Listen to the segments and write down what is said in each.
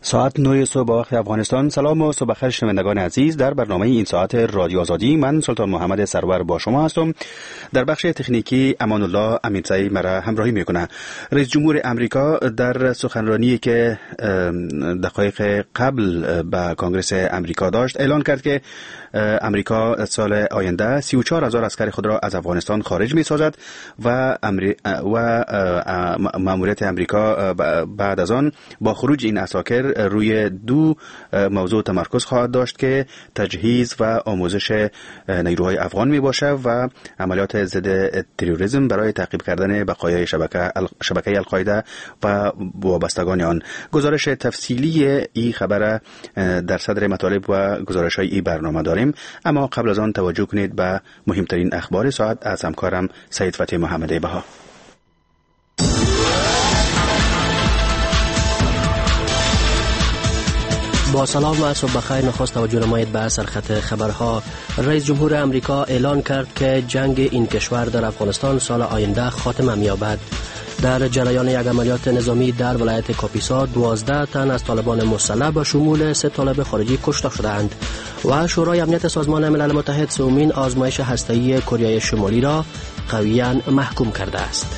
ساعت 9 صبح با وقت افغانستان. سلام و صبح بخیر شنوندگان عزیز. در برنامه این ساعت رادیو آزادی من سلطان محمد سرور با شما هستم. در بخش تکنیکی امان الله امیرزایی مرا همراهی میکنه. رئیس جمهور امریکا در سخنرانی که دقایق قبل به کنگره امریکا داشت اعلان کرد که امریکا سال آینده 34,000 عسکر خود را از افغانستان خارج می‌سازد و ماموریت امریکا بعد از آن با خروج این عساکر روی دو موضوع تمرکز خواهد داشت که تجهیز و آموزش نیروهای افغان می باشه و عملیات ضد تروریسم برای تعقیب کردن بقایای شبکه القاعده و وابستگان آن. گزارش تفصیلی این خبر در صدر مطالب و گزارش های این برنامه داریم، اما قبل از آن توجه کنید به مهمترین اخبار ساعت از همکارم سید فتح محمدی بها. با سلام و صبح بخیر. نخست توجه نمایید به سرخط خبرها. رئیس جمهور امریکا اعلان کرد که جنگ این کشور در افغانستان سال آینده خاتمه می‌یابد. در جریان یک عملیات نظامی در ولایت کاپیسا 12 تن از طالبان مسلح به شمول 3 طالب خارجی کشته شدند و شورای امنیت سازمان ملل متحد سومین آزمایش هسته‌ای کره شمالی را قویاً محکوم کرده است.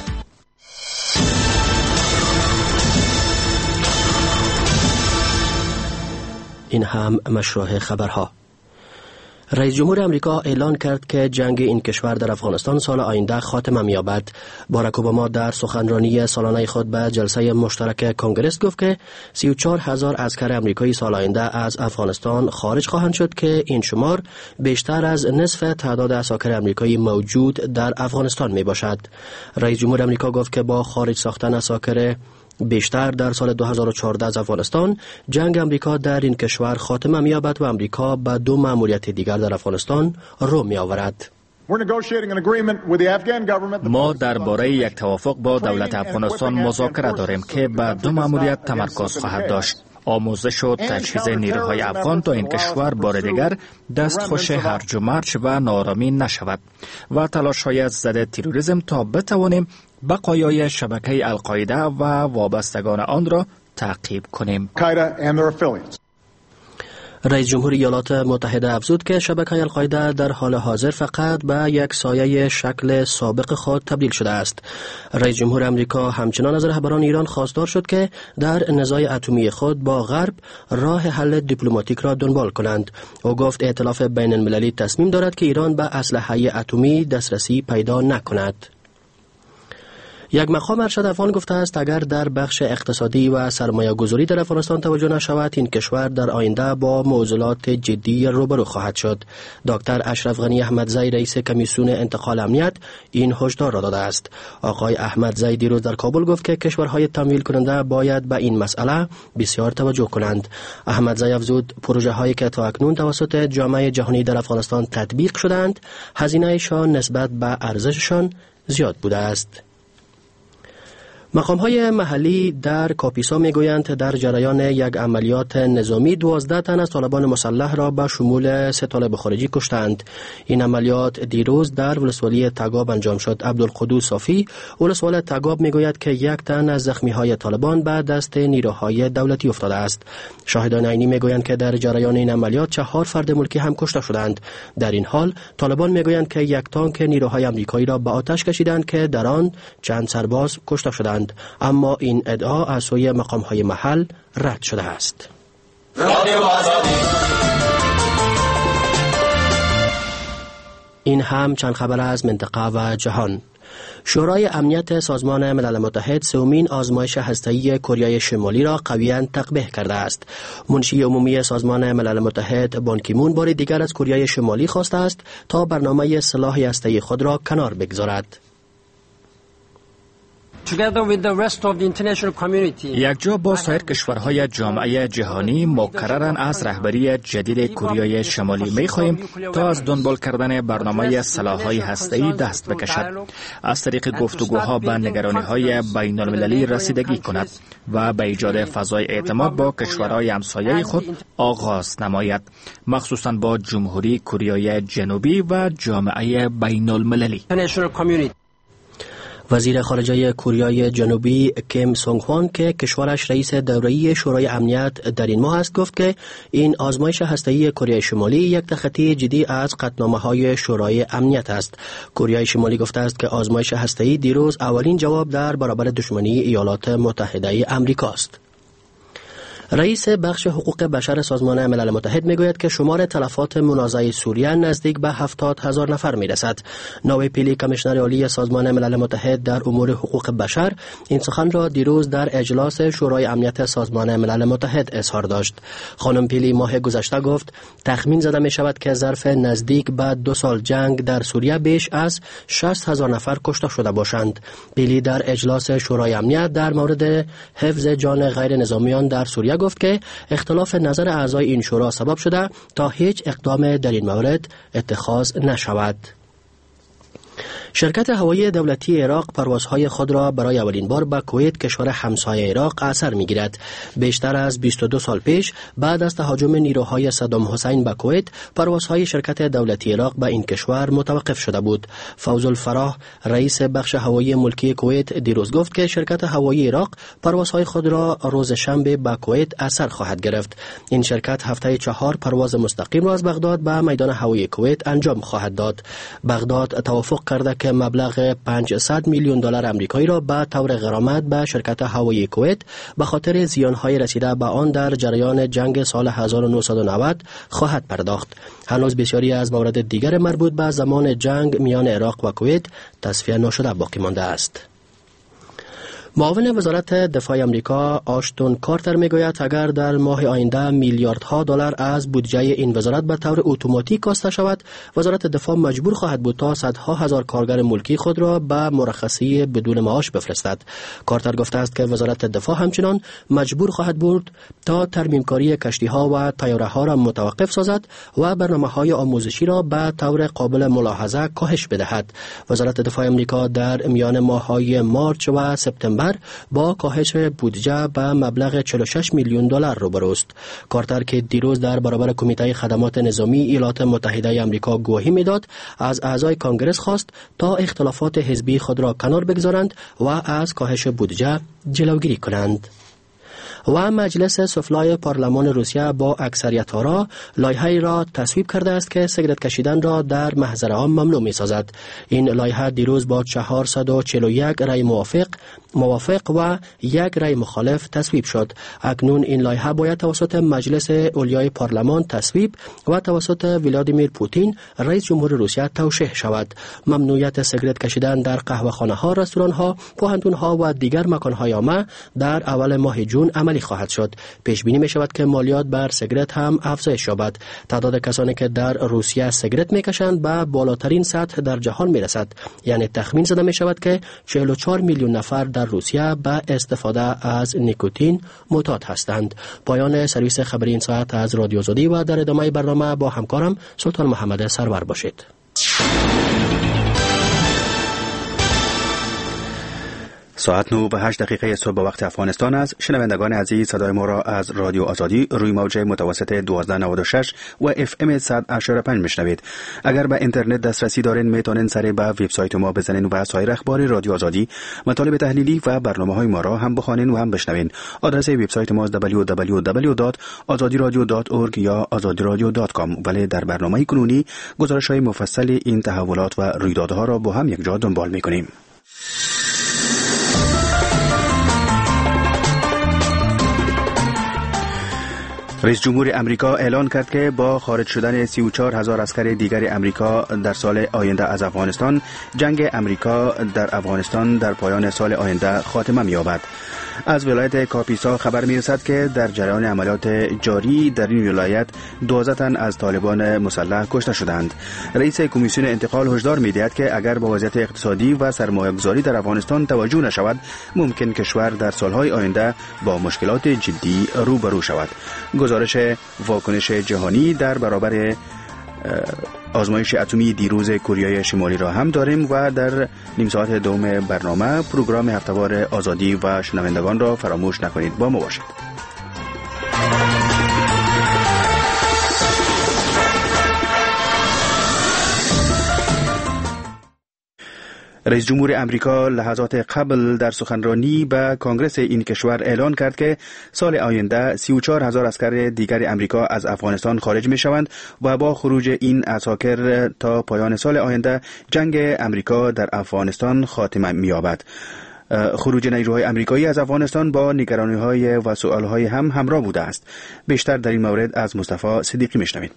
این هم مشروع خبرها. رئیس جمهور امریکا اعلان کرد که جنگ این کشور در افغانستان سال آینده خاتمه می‌یابد. باراک اوباما در سخنرانی سالانه خود به جلسه مشترک کنگره گفت که 34,000 عسکر امریکایی سال آینده از افغانستان خارج خواهند شد که این شمار بیشتر از نصف تعداد عساکر امریکایی موجود در افغانستان میباشد. رئیس جمهور امریکا گفت که با خارج ساختن عساکر بیشتر در سال 2014 از افغانستان، جنگ امریکا در این کشور خاتمه می‌یابد و امریکا به 2 مأموریت دیگر در افغانستان رو می‌آورد. ما درباره یک توافق با دولت افغانستان مذاکره داریم که به 2 مأموریت تمرکز خواهد داشت: آموزش و تجهیز نیروهای افغان تا این کشور بار دیگر دستخوش هرج و مرج و ناآرامی نشود و تلاش‌های ضد تروریسم تا بتوانیم بقایای شبکه القاعده و وابستگان آن را تعقیب کنیم. رئیس جمهور ایالات متحده افزود که شبکه القاعده در حال حاضر فقط به یک سایه شکل سابق خود تبدیل شده است. رئیس جمهور امریکا همچنان از رهبران ایران خواستار شد که در نزاع اتمی خود با غرب راه حل دیپلماتیک را دنبال کنند. او گفت ائتلاف بین المللی تصمیم دارد که ایران به اسلحه اتمی دسترسی پیدا نکند. یک مقام ارشد افغان گفته است اگر در بخش اقتصادی و سرمایه گذاری در افغانستان توجه نشود، این کشور در آینده با معضلات جدی روبرو خواهد شد. دکتر اشرف غنی احمدزی رئیس کمیسیون انتقال امنیت این هشدار را داده است. آقای احمدزی دیروز در کابل گفت که کشورهای تمویل کننده باید به این مسئله بسیار توجه کنند. احمدزی افزود پروژه هایی که تا اکنون توسط جامعه جهانی در افغانستان تطبیق شدند، هزینه‌شان نسبت به ارزششان زیاد بوده است. مقام‌های محلی در کاپیسا می‌گویند در جریان یک عملیات نظامی 12 تن از طالبان مسلح را به شمول 3 طالب خارجی کشتند. این عملیات دیروز در ولسوالی تگاب انجام شد. عبدالقدوس صافی ولسوال تگاب می‌گوید که 1 تن از زخمی‌های طالبان به دست نیروهای دولتی افتاده است. شاهدان عینی می‌گویند که در جریان این عملیات 4 فرد ملکی هم کشته شدند. در این حال طالبان می‌گویند که 1 تانک نیروهای آمریکایی را به آتش کشیدند که در آن چند سرباز کشته شدند، اما این ادعا از سوی مقام‌های محل رد شده است. این هم چند خبر از منطقه و جهان. شورای امنیت سازمان ملل متحد سومین آزمایش هسته‌ای کره شمالی را قویاً تقبیح کرده است. منشی عمومی سازمان ملل متحد بان کی مون بار دیگر از کره شمالی خواسته است تا برنامه سلاح هسته‌ای خود را کنار بگذارد. یکجا با سایر کشورهای جامعه جهانی مکرراً از رهبری جدید کره شمالی می‌خواهیم تا از دنبال کردن برنامه سلاح‌های هسته‌ای دست بکشد، از طریق گفتگوها به نگرانی‌های بین‌المللی رسیدگی کند و به ایجاد فضای اعتماد با کشورهای همسایه خود آغاز نماید، مخصوصاً با جمهوری کره جنوبی و جامعه بین‌المللی. وزیر خارجه کوریای جنوبی کیم سونگ هوان که کشورش رئیس دوره‌ای شورای امنیت در این ماه است گفت که این آزمایش هسته‌ای کره شمالی یک تخطی جدی از قطعنامه‌های شورای امنیت است. کره شمالی گفته است که آزمایش هسته‌ای دیروز اولین جواب در برابر دشمنی ایالات متحده آمریکا است. رئیس بخش حقوق بشر سازمان ملل متحد میگوید که شمار تلفات منازعه سوریه نزدیک به 70,000 نفر میرسد. نوی پیلی کمیشنر عالی سازمان ملل متحد در امور حقوق بشر این سخن را دیروز در اجلاس شورای امنیت سازمان ملل متحد اظهار داشت. خانم پیلی ماه گذشته گفت تخمین زده می شود که ظرف نزدیک به 2 سال جنگ در سوریه بیش از 60,000 نفر کشته شده باشند. پیلی در اجلاس شورای امنیت در مورد حفظ جان غیر نظامیان در سوریه گفت که اختلاف نظر اعضای این شورا سبب شده تا هیچ اقدام در این مورد اتخاذ نشود. شرکت هوایی دولتی عراق پروازهای خود را برای اولین بار به کویت کشور همسایه عراق اثر می‌گیرد. بیشتر از 22 سال پیش بعد از تهاجم نیروهای صدام حسین به کویت پروازهای شرکت دولتی عراق به این کشور متوقف شده بود. فوز الفراح رئیس بخش هوایی ملکی کویت دیروز گفت که شرکت هوایی عراق پروازهای خود را روز شنبه به کویت اثر خواهد گرفت. این شرکت هفته 4 پرواز مستقیم را از بغداد به میدان هوایی کویت انجام خواهد داد. بغداد توافق کرده که مبلغ 500 میلیون دلار آمریکایی را به طور غرامت به شرکت هوایی کویت به خاطر زیانهای رسیده به آن در جریان جنگ سال 1990 خواهد پرداخت. هنوز بسیاری از موارد دیگر مربوط به زمان جنگ میان عراق و کویت تصفیه نشده باقی مانده است. معاون وزارت دفاع آمریکا آشتون کارتر میگوید اگر در ماه آینده میلیاردها دلار از بودجه این وزارت به طور اتوماتیک کاسته شود، وزارت دفاع مجبور خواهد بود تا صدها هزار کارگر ملکی خود را به مرخصی بدون معاش بفرستد. کارتر گفته است که وزارت دفاع همچنان مجبور خواهد بود تا ترمیمکاری کشتی‌ها و طیاره‌ها را متوقف سازد و برنامه‌های آموزشی را به طور قابل ملاحظه کاهش بدهد. وزارت دفاع آمریکا در میان ماه‌های مارچ و سپتامبر با کاهش بودجه به مبلغ 46 میلیون دلار روبروست. کارتر که دیروز در برابر کمیته خدمات نظامی ایالات متحده آمریکا گواهی میداد، از اعضای کانگرس خواست تا اختلافات حزبی خود را کنار بگذارند و از کاهش بودجه جلوگیری کنند. و مجلس سفلای پارلمان روسیه با اکثریت آرا لایحه‌ای را تصویب کرده است که سیگارت کشیدن را در محضر عام ممنوع می‌سازد. این لایحه دیروز با 441 رای موافق و 1 رای مخالف تصویب شد. اکنون این لایحه باید توسط مجلس علیای پارلمان تصویب و توسط ولادیمیر پوتین رئیس جمهور روسیه توشیح شود. ممنوعیت سیگارت کشیدن در قهوه‌خانه‌ها، رستوران‌ها، پوهنتون‌ها و دیگر مکان‌های عامه در اول ماه جون عملی خواهد شد. پیش بینی می شود که مالیات بر سیگارت هم افزایش یابد. تعداد کسانی که در روسیه سیگارت میکشند به بالاترین سطح در جهان میرسد. یعنی تخمین زده می شود که 44 میلیون نفر در روسیه به استفاده از نیکوتین معتاد هستند. پایان سرویس خبری این ساعت از رادیو آزادی و در ادامه برنامه با همکارم سلطان محمد سرور باشید. ساعت 9:08 صبح به وقت افغانستان است. شنوندگان عزیز، صدای ما را از رادیو آزادی روی موج متوسط 1296 و اف ام 100.5 میشنوید. اگر به اینترنت دسترسی دارین میتونین سر به وبسایت ما بزنین و سایر اخبار رادیو آزادی، مطالب تحلیلی و برنامه‌های ما را هم بخوانین و هم بشنوین. آدرس وبسایت ما www.azadiradio.org یا azadiradio.com. ولی در برنامه کنونی گزارش‌های مفصل این تحولات و رویدادها را با هم یک جا دنبال می‌کنیم. رئیس جمهور امریکا اعلان کرد که با خارج شدن 34,000 عسکر دیگر امریکا در سال آینده از افغانستان، جنگ امریکا در افغانستان در پایان سال آینده خاتمه می‌یابد. از ولایت کاپیسا خبر می‌رسد که در جریان عملیات جاری در این ولایت 12 تن از طالبان مسلح کشته شدند. رئیس کمیسیون انتقال هشدار می‌دهد که اگر با وضعیت اقتصادی و سرمایه‌گذاری در افغانستان توجه نشود، ممکن کشور در سالهای آینده با مشکلات جدی روبرو شود. گزارش واکنش جهانی در برابر آزمایش اتمی دیروز کره شمالی را هم داریم و در نیم ساعت دوم برنامه پروگرام هفته‌وار آزادی و شنوندگان را فراموش نکنید. با ما باشید. رئیس جمهور امریکا لحظات قبل در سخنرانی به کنگره این کشور اعلان کرد که سال آینده 34,000 عسکر دیگر امریکا از افغانستان خارج می شوند و با خروج این عساکر تا پایان سال آینده جنگ امریکا در افغانستان خاتمه می یابد. خروج نیروهای امریکایی از افغانستان با نگرانی‌های و سؤال‌های هم همراه بوده است. بیشتر در این مورد از مصطفی صدیقی میشنوید.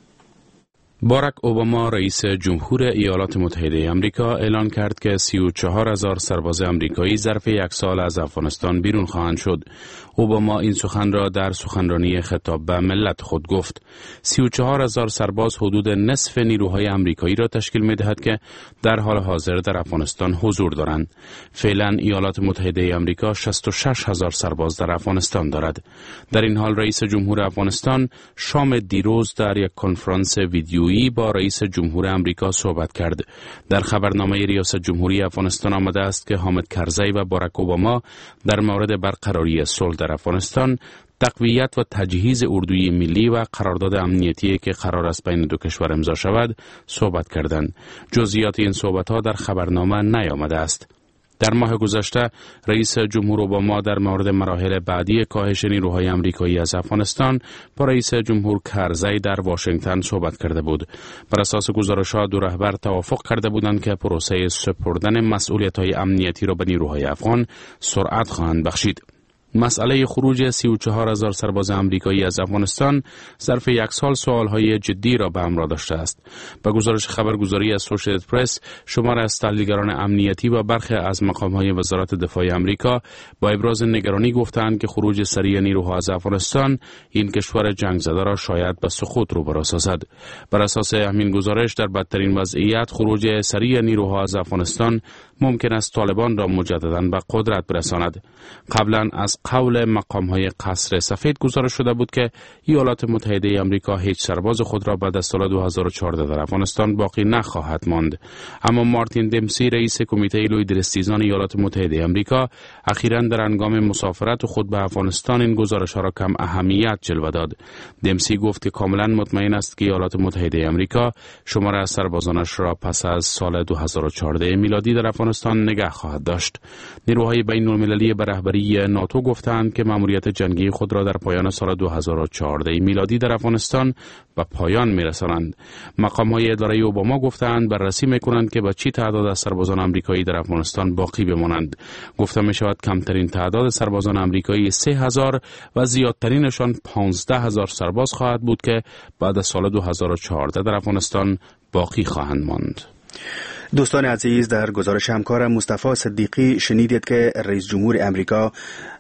باراک اوباما رئیس جمهور ایالات متحده آمریکا اعلان کرد که 34,000 سرباز آمریکایی ظرف یک سال از افغانستان بیرون خواهند شد. اوباما این سخن را در سخنرانی خطاب به ملت خود گفت. 34,000 سرباز حدود نصف نیروهای آمریکایی را تشکیل می‌دهد که در حال حاضر در افغانستان حضور دارند. فعلا ایالات متحده آمریکا 66,000 سرباز در افغانستان دارد. در این حال رئیس جمهور افغانستان شام دیروز در یک کنفرانس ویدیویی با رئیس جمهور امریکا صحبت کرد. در خبرنامه ریاست جمهوری افغانستان آمده است که حامد کرزی و باراک اوباما در مورد برقراری صلح در افغانستان، تقویت و تجهیز اردوی ملی و قرارداد امنیتی که قرار است بین دو کشور امضا شود صحبت کردند. جزئیات این صحبت‌ها در خبرنامه نیامده است. در ماه گذشته رئیس جمهور اوباما در مورد مراحل بعدی کاهش نیروهای آمریکایی از افغانستان با رئیس جمهور کرزی در واشنگتن صحبت کرده بود. بر اساس گزارش‌ها دو رهبر توافق کرده بودند که پروسه سپردن مسئولیت‌های امنیتی را به نیروهای افغان سرعت خواهند بخشید. مسئله خروج 34,000 سرباز آمریکایی از افغانستان ظرف یک سال سوالهای جدی را به همراه داشته است. به گزارش خبرگزاری اسوسییتد پرس، شمار از تحلیلگران امنیتی و برخی از مقام‌های وزارت دفاع آمریکا با ابراز نگرانی گفتند که خروج سریع نیروها از افغانستان این کشور جنگ زده را شاید به سقوط روبرو سازد. بر اساس همین گزارش در بدترین وضعیت خروج سریع نیروها از افغانستان ممکن است طالبان را مجدداً به قدرت برساند. قبلا از قول مقام‌های قصر سفید گزارش شده بود که ایالات متحده آمریکا هیچ سرباز خود را بعد از سال 2014 در افغانستان باقی نخواهد ماند. اما مارتین دمسی رئیس کمیته لویدرستیزان ایالات متحده آمریکا اخیراً در هنگام مسافرت خود به افغانستان این گزارش‌ها را کم اهمیت جلوه داد. دمسی گفت که کاملاً مطمئن است که ایالات متحده آمریکا شمار از سربازانش را پس از سال 2014 میلادی در افغانستان نگه خواهد داشت. نیروهای بین‌المللی به رهبری ناتو گفتند که مأموریت جنگی خود را در پایان سال 2014 میلادی در افغانستان به پایان می‌رسانند. مقام‌های اداره اوباما گفتند بررسی می‌کنند که با چه تعداد از سربازان آمریکایی در افغانستان باقی بمانند. گفته می‌شود کمترین تعداد سربازان آمریکایی 3,000 و زیادترینشان 15,000 سرباز خواهد بود که بعد از سال 2014 در افغانستان باقی خواهند ماند. دوستان عزیز، در گزارش همکارم مصطفی صدیقی شنیدید که رئیس جمهور امریکا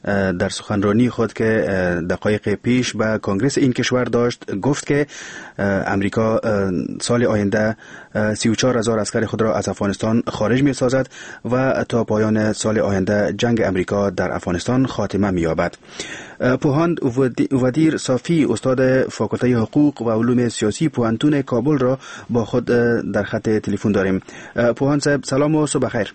در سخنرانی خود که دقایق پیش به کنگره این کشور داشت گفت که امریکا سال آینده 34,000 عسکر خود را از افغانستان خارج می سازد و تا پایان سال آینده جنگ امریکا در افغانستان خاتمه می یابد. پوهاند ودیر صافی، استاد فاکولته حقوق و علوم سیاسی پوهنتون کابل را با خود در خط تلفن داریم. پوهاند صاحب سلام و صبح خیر.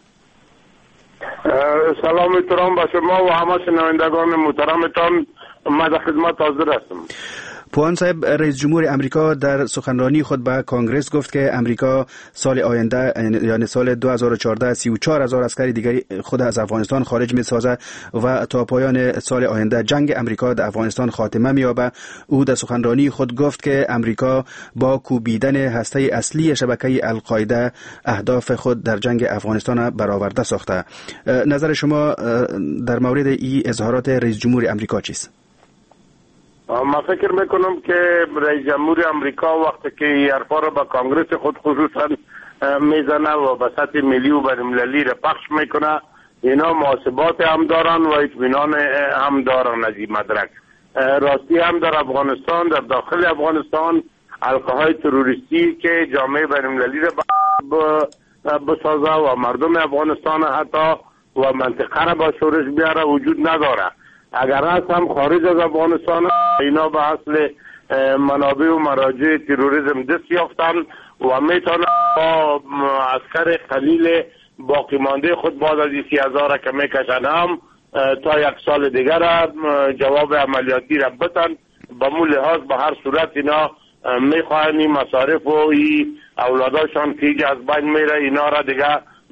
سلام احترام به شما و همه شنوندگان محترمتان. من در خدمت حاضر هستم. پوهاند صاحب، رئیس جمهور امریکا در سخنرانی خود به کنگره گفت که امریکا سال آینده یعنی سال 2014 34,000 عسکر دیگر خود از افغانستان خارج می سازد و تا پایان سال آینده جنگ امریکا در افغانستان خاتمه می یابد. او در سخنرانی خود گفت که امریکا با کوبیدن هسته اصلی شبکه القاعده اهداف خود در جنگ افغانستان برآورده ساخته. نظر شما در مورد این اظهارات رئیس جمهور امریکا چیست؟ من فکر میکنم که رئیس جمهور امریکا وقتی که این حرفا را به کانگرس خود خصوصا میزنه و به سطح ملی و بین‌المللی را پخش میکنه، اینا محاسبات هم دارن و اطمینان هم دارن از این مدرک. راستی هم در افغانستان، در داخل افغانستان حلقه‌های تروریستی که جامعه بین‌المللی را بسازه و مردم افغانستان حتی و منطقه را با شورش بیاره وجود نداره. اگر هست هم خارج از افغانستان اینا به اصل منابع و مراجع تروریسم دست یافتن و میتونن با عسکر قلیل باقی مانده خود بعد از 30,000 که میکشن هم تا یک سال دیگر جواب عملیاتی را بتن. به مو لحاظ به هر صورت اینا میخواهن این مصارف و اولاداشان که از بین میره اینا را دیگه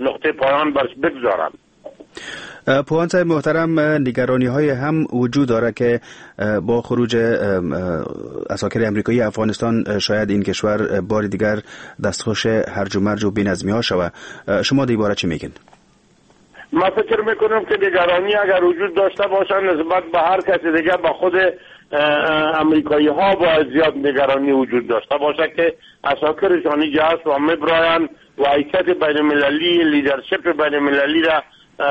نقطه پایان برش بگذارم. پوان صاحب محترم، نگرانی های هم وجود داره که با خروج عساکر امریکایی افغانستان شاید این کشور بار دیگر دستخوش هرج و مرج و بی‌نظمی ها شود. شما در این باره چی میگین؟ من فکر میکنم که نگرانی اگر وجود داشته باشن نسبت به هر کسی دیگه با خود امریکایی ها باید زیاد نگرانی وجود داشته باشه که عساکرشانی جهاز و میبراین و حرکت بین المللی لیدرشپ بین المللی را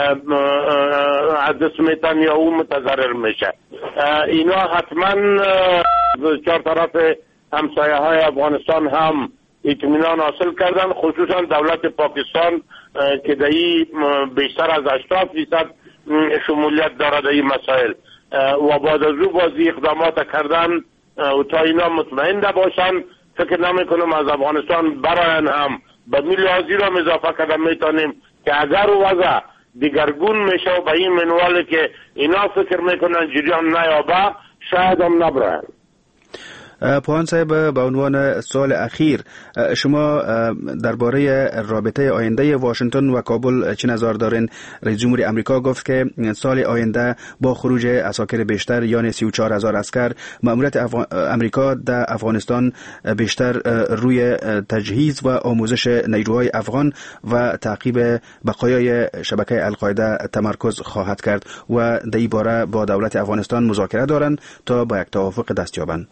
از دست میتن یا او متضرر میشه. اینا حتما چهار طرف همسایه های افغانستان هم اطمینان حاصل کردن، خصوصا دولت پاکستان که دهی بیشتر از 80% شمولیت دارد این مسائل و بعد از او بازی اقدامات کردن و تا اینا مطمئن باشن فکر نمی کنم از افغانستان براین هم به میلیازی را اضافه کردن میتونیم که اگر وضع دیگرگون میشه و به این منواله که اینا فکر میکنن جریان نیابه شاید هم نبراین. پوان صاحب، به عنوان سال اخیر شما درباره رابطه آینده واشنگتن و کابل چه نظر دارین؟ رئیس جمهور امریکا گفت که سال آینده با خروج عساکر بیشتر یعنی 34,000 عسکر مأموریت امریکا در افغانستان بیشتر روی تجهیز و آموزش نیروهای افغان و تعقیب بقایای شبکه القاعده تمرکز خواهد کرد و در این باره با دولت افغانستان مذاکره دارند تا با یک توافق دست یابند.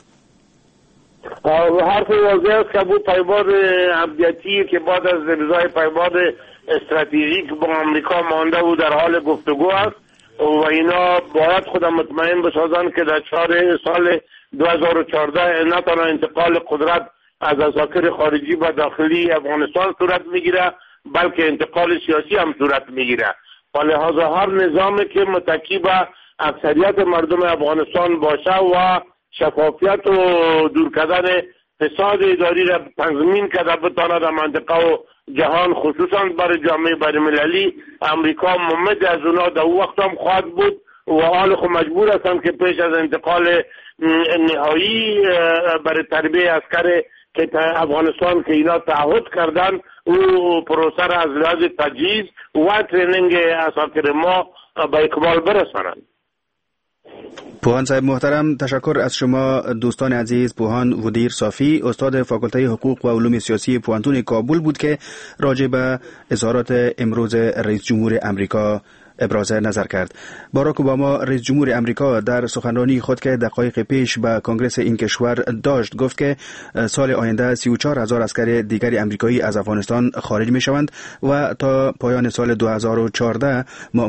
حرف واضح است که بود پیمان امنیتی که بعد از امضای پیمان استراتژیک با امریکا مانده و در حال گفتگو است و اینا باید خودم مطمئن بسازن که در سال 2014 نه تنها انتقال قدرت از عساکر خارجی و داخلی افغانستان صورت میگیره بلکه انتقال سیاسی هم صورت میگیره و لحاظا هر نظامی که متکی به اکثریت مردم افغانستان باشه و شفافیت و دور کردن فساد اداری را تضمین کرده بتواند در منطقه و جهان خصوصا برای جامعه بین‌المللی امریکا ممد از اونا در وقت هم خواهد بود و حال خود مجبور هستند که پیش از انتقال نهایی برای تربیه عسکر که افغانستان که اینا تعهد کردن او پروسه را از لحاظ تجهیز و ترینینگ عساکر ما به اکمال برسانند. پوهان صاحب محترم، تشکر از شما. دوستان عزیز، پوهان ودیر صافی استاد فاکولته حقوق و علوم سیاسی پوهنتون کابل بود که راجع به اظهارات امروز رئیس جمهور امریکا ابراز نظر کرد. باراک اوباما رئیس جمهور امریکا در سخنرانی خود که دقایق پیش به کنگره این کشور داشت گفت که سال آینده 34,000 عسکر دیگر امریکایی از افغانستان خارج می شوند و تا پایان سال 2014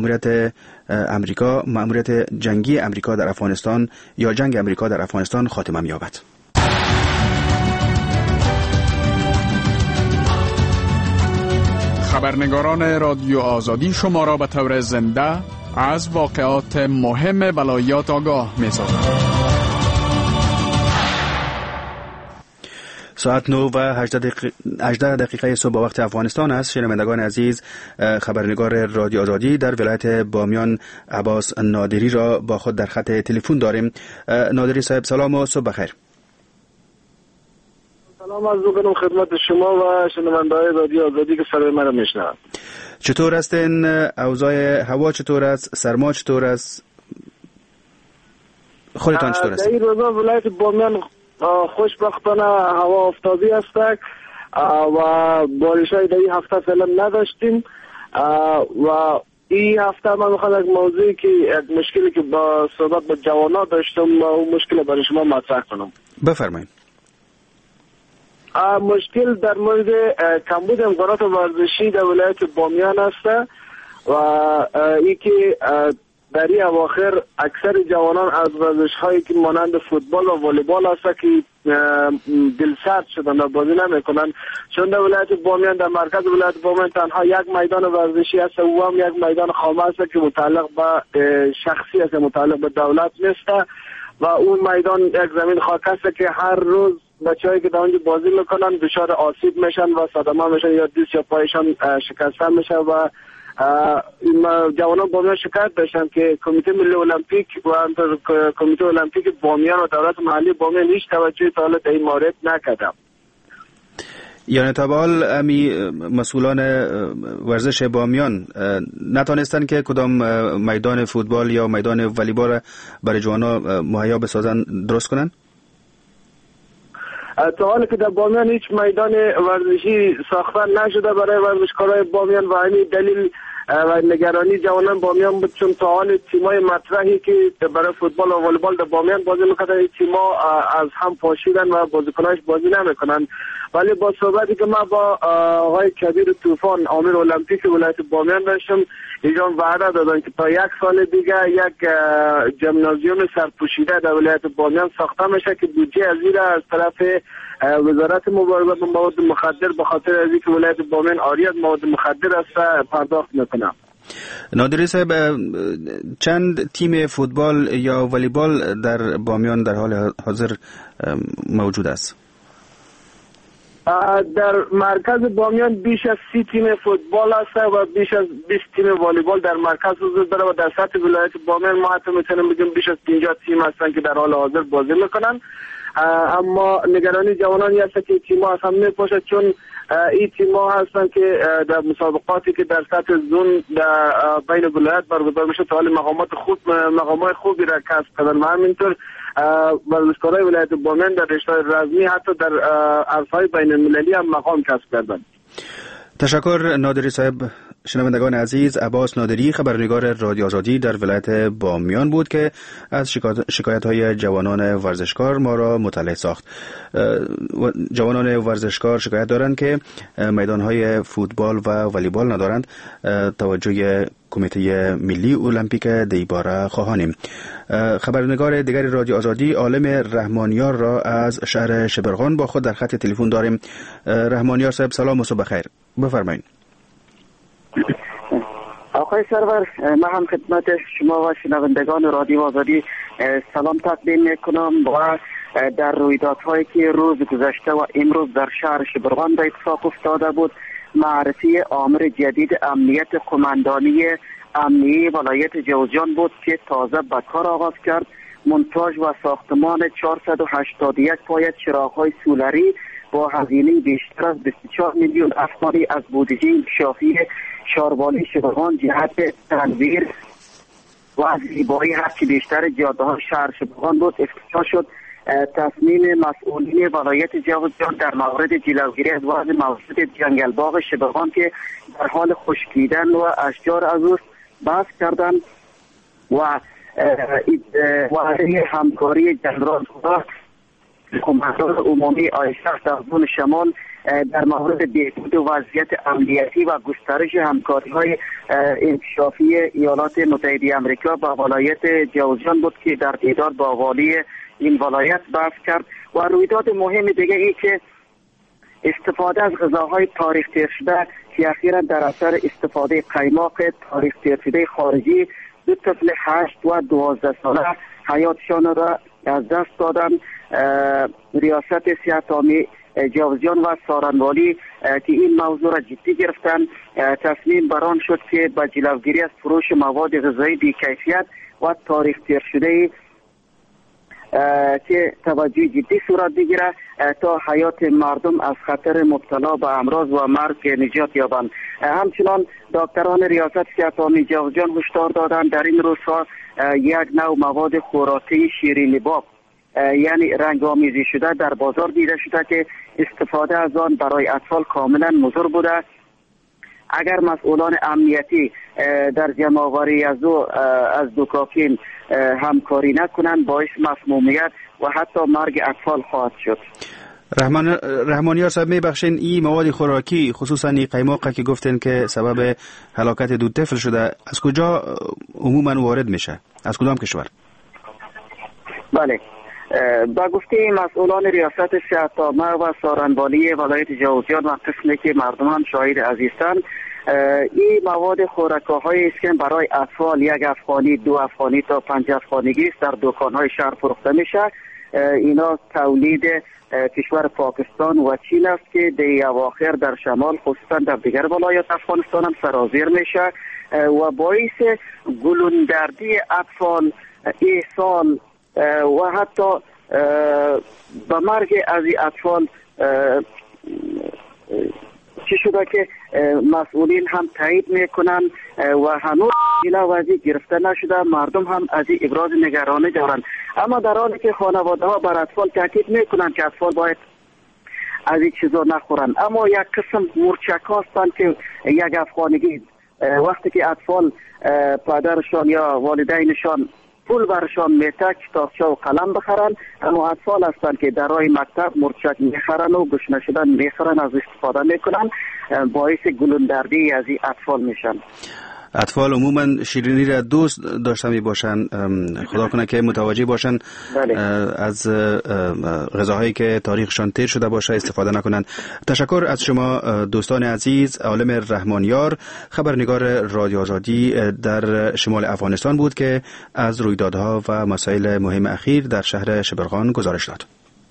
مأموریت جنگی امریکا در افغانستان یا جنگ امریکا در افغانستان خاتمه یابد. خبرنگاران رادیو آزادی شما را به طور زنده از واقعات مهم ولایات آگاه می‌سازند. ساعت 9 و 18 دقیقه صبح وقت افغانستان است. شنوندگان عزیز، خبرنگار رادیو آزادی در ولایت بامیان عباس نادری را با خود در خط تلفن داریم. نادری صاحب سلام و صبح بخیر. سلام عرض می‌کنم خدمت شما و شنونده‌های رادیو آزادی که صدای من را میشنوند. چطور هستین؟ اوضاع هوا چطور است؟ سرما چطور است؟ خودتان چطور است؟ در این روزا ولایت بامیان خوشبختانه هوا آفتابی است و بارش‌های در این هفته فعلا نداشتیم و این هفته من می‌خوام یک موضوعی که یک مشکلی که با صحبت با جوانان داشتم اون مشکل برای شما مطرح کنم. بفرمایید. مشکل در مورد کمبود امکانات ورزشی در ولایت بامیان است و ای که در این اواخر اکثر جوانان از ورزش‌هایی که مانند فوتبال و والیبال است که دلسرد شدن و بازی نمی‌کنند، چون در ولایت بامیان در مرکز ولایت بامیان تنها یک میدان ورزشی است و هم یک میدان خامه است که متعلق به شخصی است، متعلق به دولت نیست و اون میدان یک زمین خاک است که هر روز بچه‌هایی که در اونجا بازی میکنن دچار آسیب میشن و صدمه میشن یا دست یا پایشان شکسته میشه و جوانان بامیان شکایت داشتن که کمیته ملی المپیک و کمیته المپیک بامیان و دولت محلی بامیان هیچ توجهی تا حالا در این مورد نکرده. یعنی تا به حال امی مسئولان ورزش بامیان نتانستن که کدام میدان فوتبال یا میدان والیبال برای جوانا مهیا بسازن، درست کنن؟ تا حالی که در بامیان هیچ میدان ورزشی ساخته نشده برای ورزشکارای بامیان و همین دلیل و نگرانی جوانان بامیان بود، چون تا حال تیمای مطرحی که برای فوتبال و والیبال در بامیان بازی می‌کردن این تیم‌ها از هم پاشیدن و بازیکناش بازی نمی‌کنن. ولی با صحبتی که من با آقای کبیر طوفان امیر المپیک ولایت بامیان داشتم، ایشان وعده دادن که تا 1 سال دیگه یک ژیمنازیوم سرپوشیده در ولایت بامیان ساخته میشه که بودجه از این از طرف وزارت مبارزه با مواد مخدر به خاطر از اینکه ولایت بامیان عاری از مواد مخدر است پرداخت میکنه. نادری صاحب، چند تیم فوتبال یا والیبال در بامیان در حال حاضر موجود است؟ در مرکز بامیان بیش از 30 تیم فوتبال است و بیش از 20 تیم والیبال در مرکز حضور داره و در سطح ولایت بامیان ما حتی میتونیم بگیم بیش از 50 تیم هستن که در حال حاضر بازی میکنن. اما نگرانی جوانانی هست که تیم‌ها از هم میپاشد، چون این تیم‌ها هستن که در مسابقاتی که در سطح زون در بین ولایت برگزار میشه تا حال مقامات خوبی را کسب کردن و همینطور ورزشکارای ولایت بامیان در رشته‌های رزمی حتی در عرصه‌های بین المللی هم مقام کسب کردن. تشکر نادری صاحب. شنوندگان عزیز، عباس نادری خبرنگار رادیو آزادی در ولایت بامیان بود که از شکایت‌های جوانان ورزشکار ما را مطلع ساخت. جوانان ورزشکار شکایت دارند که میدان‌های فوتبال و والیبال ندارند. توجه کمیته ملی المپیک دیباره خواهانیم. خبرنگار دیگر رادیو آزادی عالم رحمانیار را از شهر شبرغان با خود در خط تلفن داریم. رحمانیار صاحب سلام و صبح خیر، بفرمایید. آقای سرور، من هم خدمت شما و شنوندگان رادیو آزادی سلام تقدیم میکنم و در رویدادهایی که روز گذشته و امروز در شهر شبرغان به اتفاق افتاده بود، معرفی آمر جدید امنیت قماندانی امنیه ولایت جوزجان بود که تازه به کار آغاز کرد. مونتاژ و ساختمان 481 پایه چراغ‌های سولری با هزینه بیشتر از 24 میلیون افغانی از بودجه انکشافی شهربانی شبرغان جهت تنویر و زیبایی هرچی بیشتر جاده‌های شهر شبرغان بود افتتاح شد. تصمیم مسئولین ولایت جوزجان در مورد جلوگیری از وضع موجود جنگل باغ شبرغان که در حال خشکیدن و اشجار از او بحث کردند و وعده همکاری جنرال کماندار عمومی آیشخ در زون شمال در مورد بهبود وضعیت امنیتی و گسترش همکاری‌های انکشافی ایالات متحده آمریکا با ولایت جوزجان بود که در دیدار با والی این ولایت بحث کرد. و رویداد مهم دیگه ای که استفاده از غذاهای تاریخ تیر شده که اخیراً در اثر استفاده قیماق تاریخ تیر شده خارجی 2 طفل 8 و 12 ساله حیاتشان را از دست دادن. ریاست صحت عامه جوزجان و سارنوالی که این موضوع را جدی گرفتن، تصمیم بران شد که با جلوگیری از فروش مواد غذایی بی‌کیفیت و تاریخ تیر شده که توجه جدی صورت بگیره تا حیات مردم از خطر مبتلا به امراض و مرگ نجات یابند. همچنان دکتران ریاست صحت عامه جوزجان هشدار دادند در این روزها یک نوع مواد خوراکی شیرینی باغ یعنی رنگ آمیزی شده در بازار دیده شده که استفاده از آن برای اطفال کاملا مضر بوده. اگر مسئولان امنیتی در جمع‌آوری از دوکاکین همکاری نکنند باعث مسمومیت و حتی مرگ اطفال خواهد شد. رحمانیار صاحب میبخشین این مواد خوراکی خصوصا این قیماق که گفتن که سبب هلاکت 2 طفل شده از کجا عموما وارد میشه؟ از کدام کشور؟ بله، با گفته مسئولان ریاست صحت عامه و سارنوالی ولایت جوزجان و قسمی که مردم هم شاهد عزیزند، این مواد خوراک‌های است که برای اطفال 1 افغانی 2 افغانی تا 5 افغانیگی است در دکان‌های شهر فروخته میشه. اینا تولید کشور پاکستان و چین است که در اواخر در شمال خصوصا در دیگر ولایات افغانستان هم سرازیر میشه و باعث گلوندردی اطفال، اسهال و حتی به مرگ از این اطفال چی شده که مسئولین هم تایید میکنن و هنوز وضعی گرفته نشده، مردم هم از این ابراز نگرانی دارند. اما در حالی که خانواده ها بر اطفال تاکید میکنن که اطفال باید از این چیزا نخورن، اما یک قسم مورچک هستند که یک افغانگی وقتی که اطفال پدرشان یا والدینشان پول برشان میته کتابچه و قلم بخرن، اما اطفال هستند که در راه مکتب مرچک میخرن و گشنه شدن میخرن، از استفاده میکنن، باعث گلوندردی از این اطفال میشن. اطفال عموما شیرینی را دوست داشته می باشن، خدا کنه که متوجه باشن از غذاهایی که تاریخشان تیر شده باشه استفاده نکنن. تشکر از شما دوستان عزیز. عالم رحمانیار، خبرنگار رادیو آزادی در شمال افغانستان بود که از رویدادها و مسائل مهم اخیر در شهر شبرغان گزارش داد.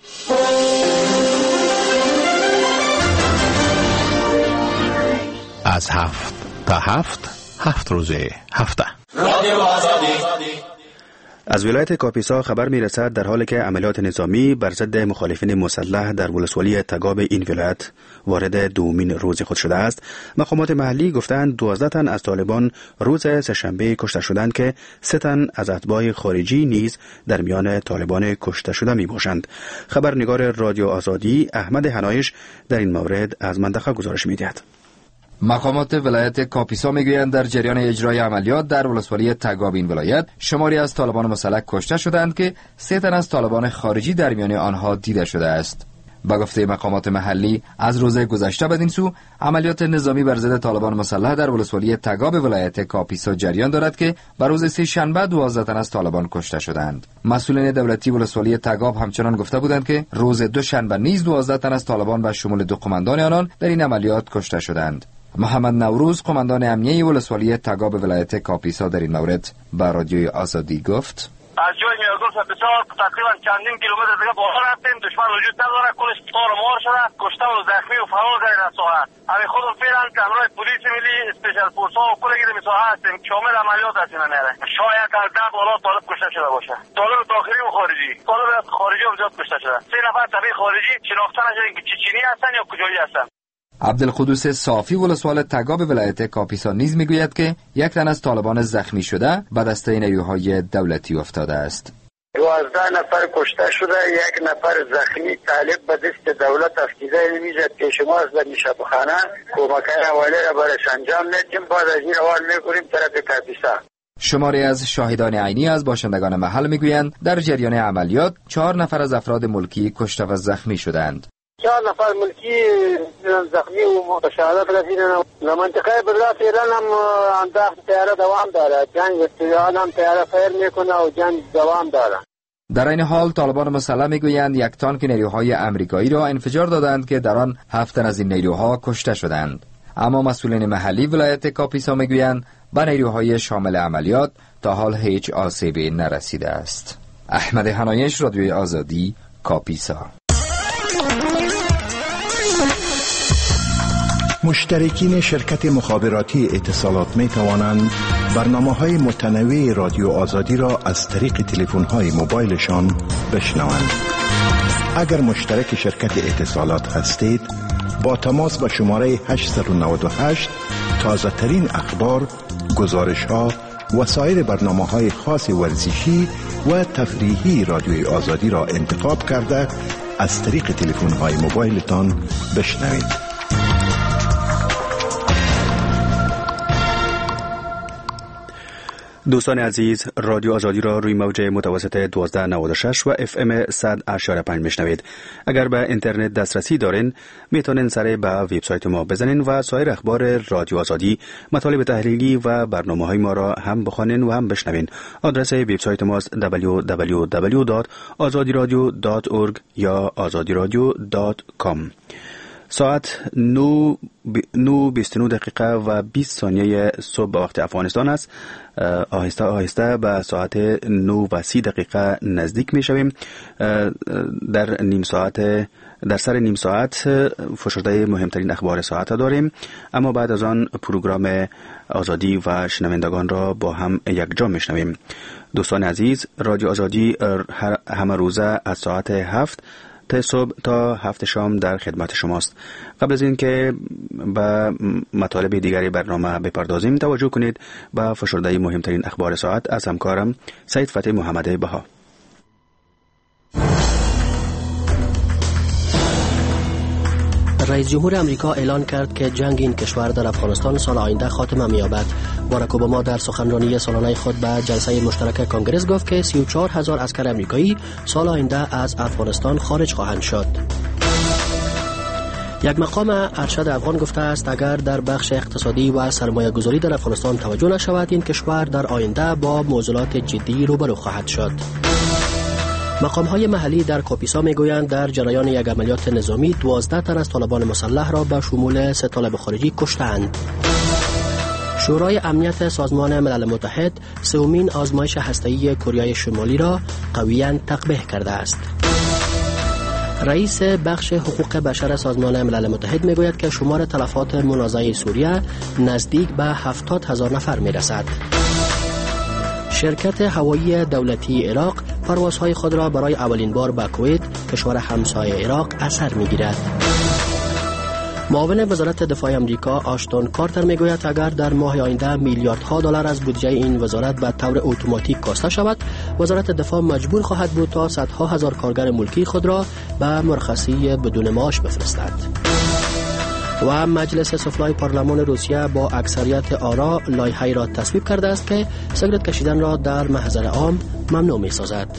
از 7 تا 7 روزه هفته. از ولایت کاپیسا خبر میرسد در حالی که عملیات نظامی بر ضد مخالفین مسلح در ولسوالی تگاب این ولایت وارد دومین روز خود شده است. مقامات محلی گفتند 12 تن از طالبان روز سه‌شنبه کشته شدند که 3 تن از اتباع خارجی نیز در میان طالبان کشته شده می باشند. خبرنگار رادیو آزادی احمد حنایش در این مورد از منطقه گزارش می‌دهد. مقامات ولایت کاپیسا میگویند در جریان اجرای عملیات در ولسوالی تگاب این ولایت شماری از طالبان مسلح کشته شدند که 3 تن از طالبان خارجی در میان آنها دیده شده است. با گفته مقامات محلی از روز گذشته بدین سو عملیات نظامی بر ضد طالبان مسلح در ولسوالی تگاب ولایت کاپیسا جریان دارد که بر روز سه‌شنبه 12 تن از طالبان کشته شدند. مسئولین دولتی ولسوالی تگاب همچنان گفته بودند که روز دوشنبه نیز 12 تن از طالبان به شمول 2 قماندان آنان در این عملیات کشته شدند. محمد نوروز قماندان امنیه ولسوالی تگاب ولایت کاپیسا در این مورد به رادیوی آزادی گفت: از جای میرگل بسیار تقریبا چندین کیلومتر دیگه بالا رفتیم، دشمن وجود نداره، کلش تار مار شده، کشته و زخمی و فرار در این ساحه. همین خودم فعلا که همراه پلیس ملی اسپیشال فورس ها و کل گیر می ساحه هستیم، شامل عملیات هستیم. میره شاید از 10 بالا طالب کشته شده باشه، طالب داخلی و خارجی. طالب خارجی هم زیاد کشته شده. 3 نفر طبیعی خارجی شناخته نشده که چینی هستن یا کجایی هستن. عبدالقدوس صافی ولسوال تگاب ولایت کاپیسا نیز میگوید که 1 تن از طالبان زخمی شده به دسته نیروهای دولتی افتاده است. 12 نفر کشته شده، 1 نفر زخمی. طالب به دست دولت افکیده نمیزد که شما از در شبخانه کمکای حواله را برش انجام ندیم، بعد از این حوال میکنیم طرف کاپیسا. شماری از شاهدان عینی از باشندگان محل میگویند در جریان عملیات 4 نفر از افراد ملکی کشته و زخمی شدند. 4 نفر ملکی زخمی و شهادت رسیدن. در منطقه بلاد ایران هم انداخت تیاره دوام داره، جنگ استیان هم تیاره فیر میکنه و جنگ دوام داره. در این حال طالبان مسلح میگویند 1 تانک نیروهای امریکایی را انفجار دادند که در آن 7 تن از این نیروها کشته شدند. اما مسئولین محلی ولایت کاپیسا میگویند به نیروهای شامل عملیات تا حال هیچ آسیبی نرسیده است. احمد حنایش، رادیوی آزادی، کاپیسا. مشترکین شرکت مخابراتی اتصالات می توانند برنامه‌های متنوع رادیو آزادی را از طریق تلفن‌های موبایلشان بشنوند. اگر مشترک شرکت اتصالات هستید، با تماس به شماره 898 تازه ترین اخبار، گزارش‌ها و سایر برنامه‌های خاص ورزشی و تفریحی رادیوی آزادی را انتخاب کرده از طریق تلفن‌های موبایلتان بشنوید. دوستان عزیز، رادیو آزادی را روی موج متوسط 1296 و FM 100.5 میشنوید. اگر به اینترنت دسترسی دارین میتونین سر به وبسایت ما بزنین و سایر اخبار رادیو آزادی، مطالب تحلیلی و برنامه‌های ما را هم بخوانین و هم بشنوین. آدرس وبسایت ما www.azadiradio.org یا azadiradio.com. ساعت 9:29 دقیقه و 20 ثانیه صبح به وقت افغانستان است. آهسته آهسته به ساعت 9:30 دقیقه نزدیک می شویم. در سر نیم ساعت فشرده مهمترین اخبار ساعت داریم، اما بعد از آن پروگرام آزادی و شنوندگان را با هم یکجا می شنویم. دوستان عزیز، رادیو آزادی همه روزه از ساعت 7 تا صبح تا 7 شام در خدمت شماست. قبل از اینکه به مطالب دیگری برنامه بپردازیم توجه کنید به فشرده مهمترین اخبار ساعت از همکارم سید فتح محمد بها. رئیس جمهور امریکا اعلان کرد که جنگ این کشور در افغانستان سال آینده خاتمه می‌یابد. باراک اوباما در سخنرانی سالانه خود به جلسه مشترک کنگره گفت که 34,000 عسکر امریکایی سال آینده از افغانستان خارج خواهند شد. یک مقام ارشد افغان گفته است اگر در بخش اقتصادی و سرمایه گذاری در افغانستان توجه نشود این کشور در آینده با معضلات جدی روبرو خواهد شد. مقام‌های محلی در کاپیسا می‌گویند در جریان یک عملیات نظامی 12 تن از طالبان مسلح را به شمول 3 طالب خارجی کشتند. شورای امنیت سازمان ملل متحد سومین آزمایش هسته‌ای کره شمالی را قویاً تقبیح کرده است. رئیس بخش حقوق بشر سازمان ملل متحد می‌گوید که شمار تلفات منازعه سوریه نزدیک به 70,000 نفر می‌رسد. شرکت هوایی دولتی عراق پروازهای خود را برای اولین بار به کویت کشور همسایه عراق اثر می‌گیرد. معاون وزارت دفاع آمریکا آشتون کارتر میگوید اگر در ماه آینده میلیاردها دلار از بودجه این وزارت به طور اتوماتیک کاسته شود وزارت دفاع مجبور خواهد بود تا صدها هزار کارگر ملکی خود را به مرخصی بدون معاش بفرستد. و مجلس سفلای پارلمان روسیه با اکثریت آرا لایحه‌ای را تصویب کرده است که سیگارت کشیدن را در محضر عام ممنوع می‌سازد.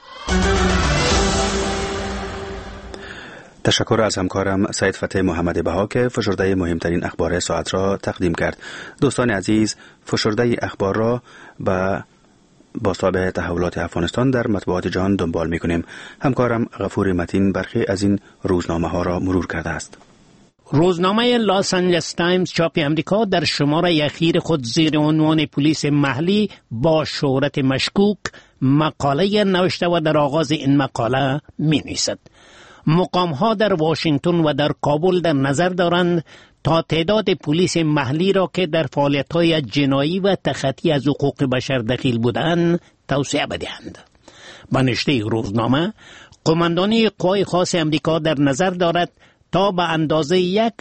تشکر از همکارم سید فتح محمد بها که فشرده مهمترین اخبار ساعت را تقدیم کرد. دوستان عزیز، فشرده اخبار را با بازتاب تحولات افغانستان در مطبوعات جهان دنبال می‌کنیم. همکارم غفور متین برخی از این روزنامه ها را مرور کرده است. روزنامه لاس آنجلس تایمز چاپ امریکا در شماره اخیر خود زیر عنوان پلیس محلی با شهرت مشکوک مقاله نوشته و در آغاز این مقاله می‌نویسد مقام‌ها در واشنگتن و در کابل در نظر دارند تا تعداد پلیس محلی را که در فعالیت‌های جنایی و تخطی از حقوق بشر دخیل بودند توسعه بدهند. به نشته روزنامه قماندانی قوای خاص امریکا در نظر دارد تا به اندازه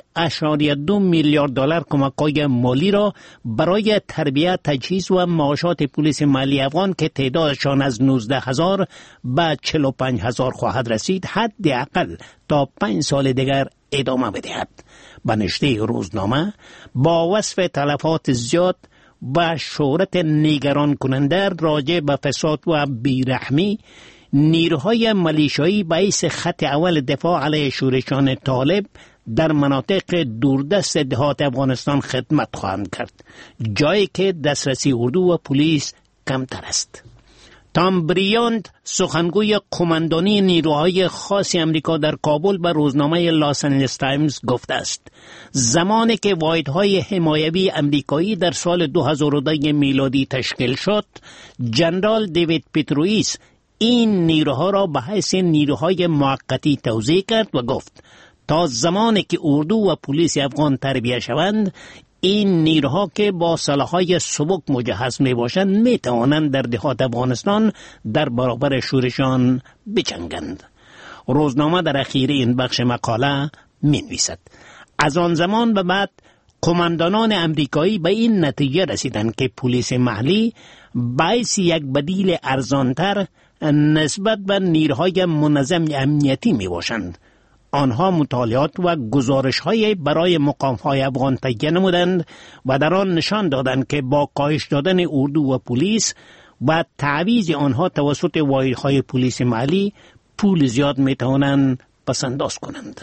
1.2 میلیارد دلار کمک‌های مالی را برای تربیت، تجهیز و معاشات پلیس محلی افغان که تعدادشان از 19,000 به 45,000 خواهد رسید حداقل تا 5 سال دیگر ادامه بدهد. به نشته روزنامه با وصف تلفات زیاد و شهرت نگران کننده راجع به فساد و بیرحمی نیروهای ملیشایی باعث خط اول دفاع علیه شورشان طالب در مناطق دوردست دهات افغانستان خدمت خواهند کرد، جایی که دسترسی اردو و پلیس کمتر است. تام بریاند سخنگوی قماندانی نیروهای خاص امریکا در کابل به روزنامه لاس آنجلس تایمز گفته است زمانی که واحدهای حمایوی امریکایی در سال 2002 میلادی تشکیل شد، جنرال دیوید پیتروئیس این نیروها را به حیث نیروهای موقتی توضیح کرد و گفت تا زمانی که اردو و پلیس افغان تربیت شوند این نیروها که با سلاح‌های سبک مجهز می باشند می توانند در دهات افغانستان در برابر شورشان بجنگند. روزنامه در اخیر این بخش مقاله می نویسد از آن زمان به بعد قماندانان امریکایی به این نتیجه رسیدند که پلیس محلی باعث یک بدیل ارزانتر نسبت به نیروهای منظم امنیتی می باشند. آنها مطالعات و گزارش‌های برای مقام‌های افغان تهیه نمودند و در آن نشان دادند که با کاهش دادن اردو و پلیس و تعویض آنها توسط واحدهای پلیس محلی پول زیاد می‌توانند پس‌انداز کنند.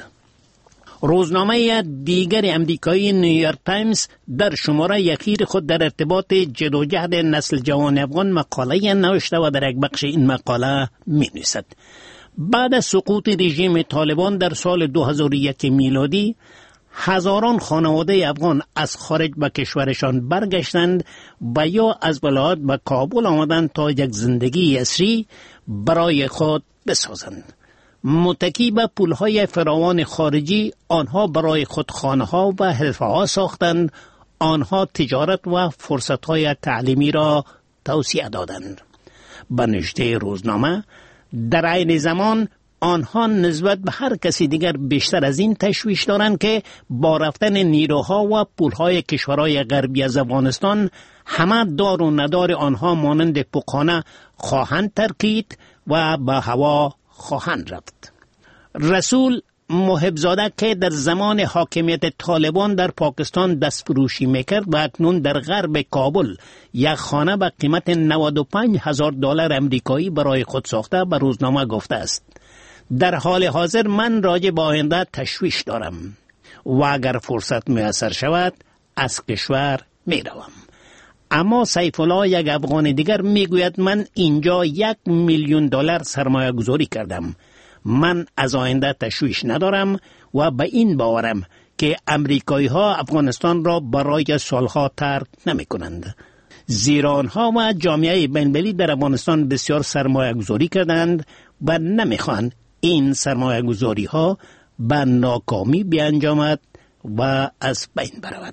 روزنامه دیگر امریکایی نیویورک تایمز در شماره اخیر خود در ارتباط جدوجهد نسل جوان افغان مقاله نوشته و در یک بخش این مقاله می‌نویسد بعد از سقوط رژیم طالبان در سال 2001 میلادی هزاران خانواده افغان از خارج به کشورشان برگشتند و یا از ولایت به کابل آمدند تا یک زندگی عصری برای خود بسازند. متکی به پولهای فراوان خارجی آنها برای خود خانه‌ها و حرفه‌ها ساختند. آنها تجارت و فرصت‌های تعلیمی را توسعه دادند. به نشته روزنامه در عین زمان آنها نسبت به هر کسی دیگر بیشتر از این تشویش دارند که با رفتن نیروها و پولهای کشورهای غربی از افغانستان همه دار و ندار آنها مانند پوکانه خواهند ترکید و به هوا خواهند رفت. رسول محبزاده که در زمان حاکمیت طالبان در پاکستان دستفروشی میکرد و اکنون در غرب کابل یک خانه به قیمت $95,000 امریکایی برای خود ساخته به روزنامه گفته است: در حال حاضر من راجع به آینده تشویش دارم و اگر فرصت میسر شود از کشور میروم. اما سیف الله یک افغان دیگر میگوید من اینجا $1,000,000 سرمایه گذاری کردم. من از آینده تشویش ندارم و به این باورم که امریکایی ها افغانستان را برای سالها ترک نمی کنند. زیرا آنها و جامعه بین‌المللی در افغانستان بسیار سرمایه گذاری کردند و نمیخوان این سرمایه گذاری ها به ناکامی بیانجامد و از بین برود.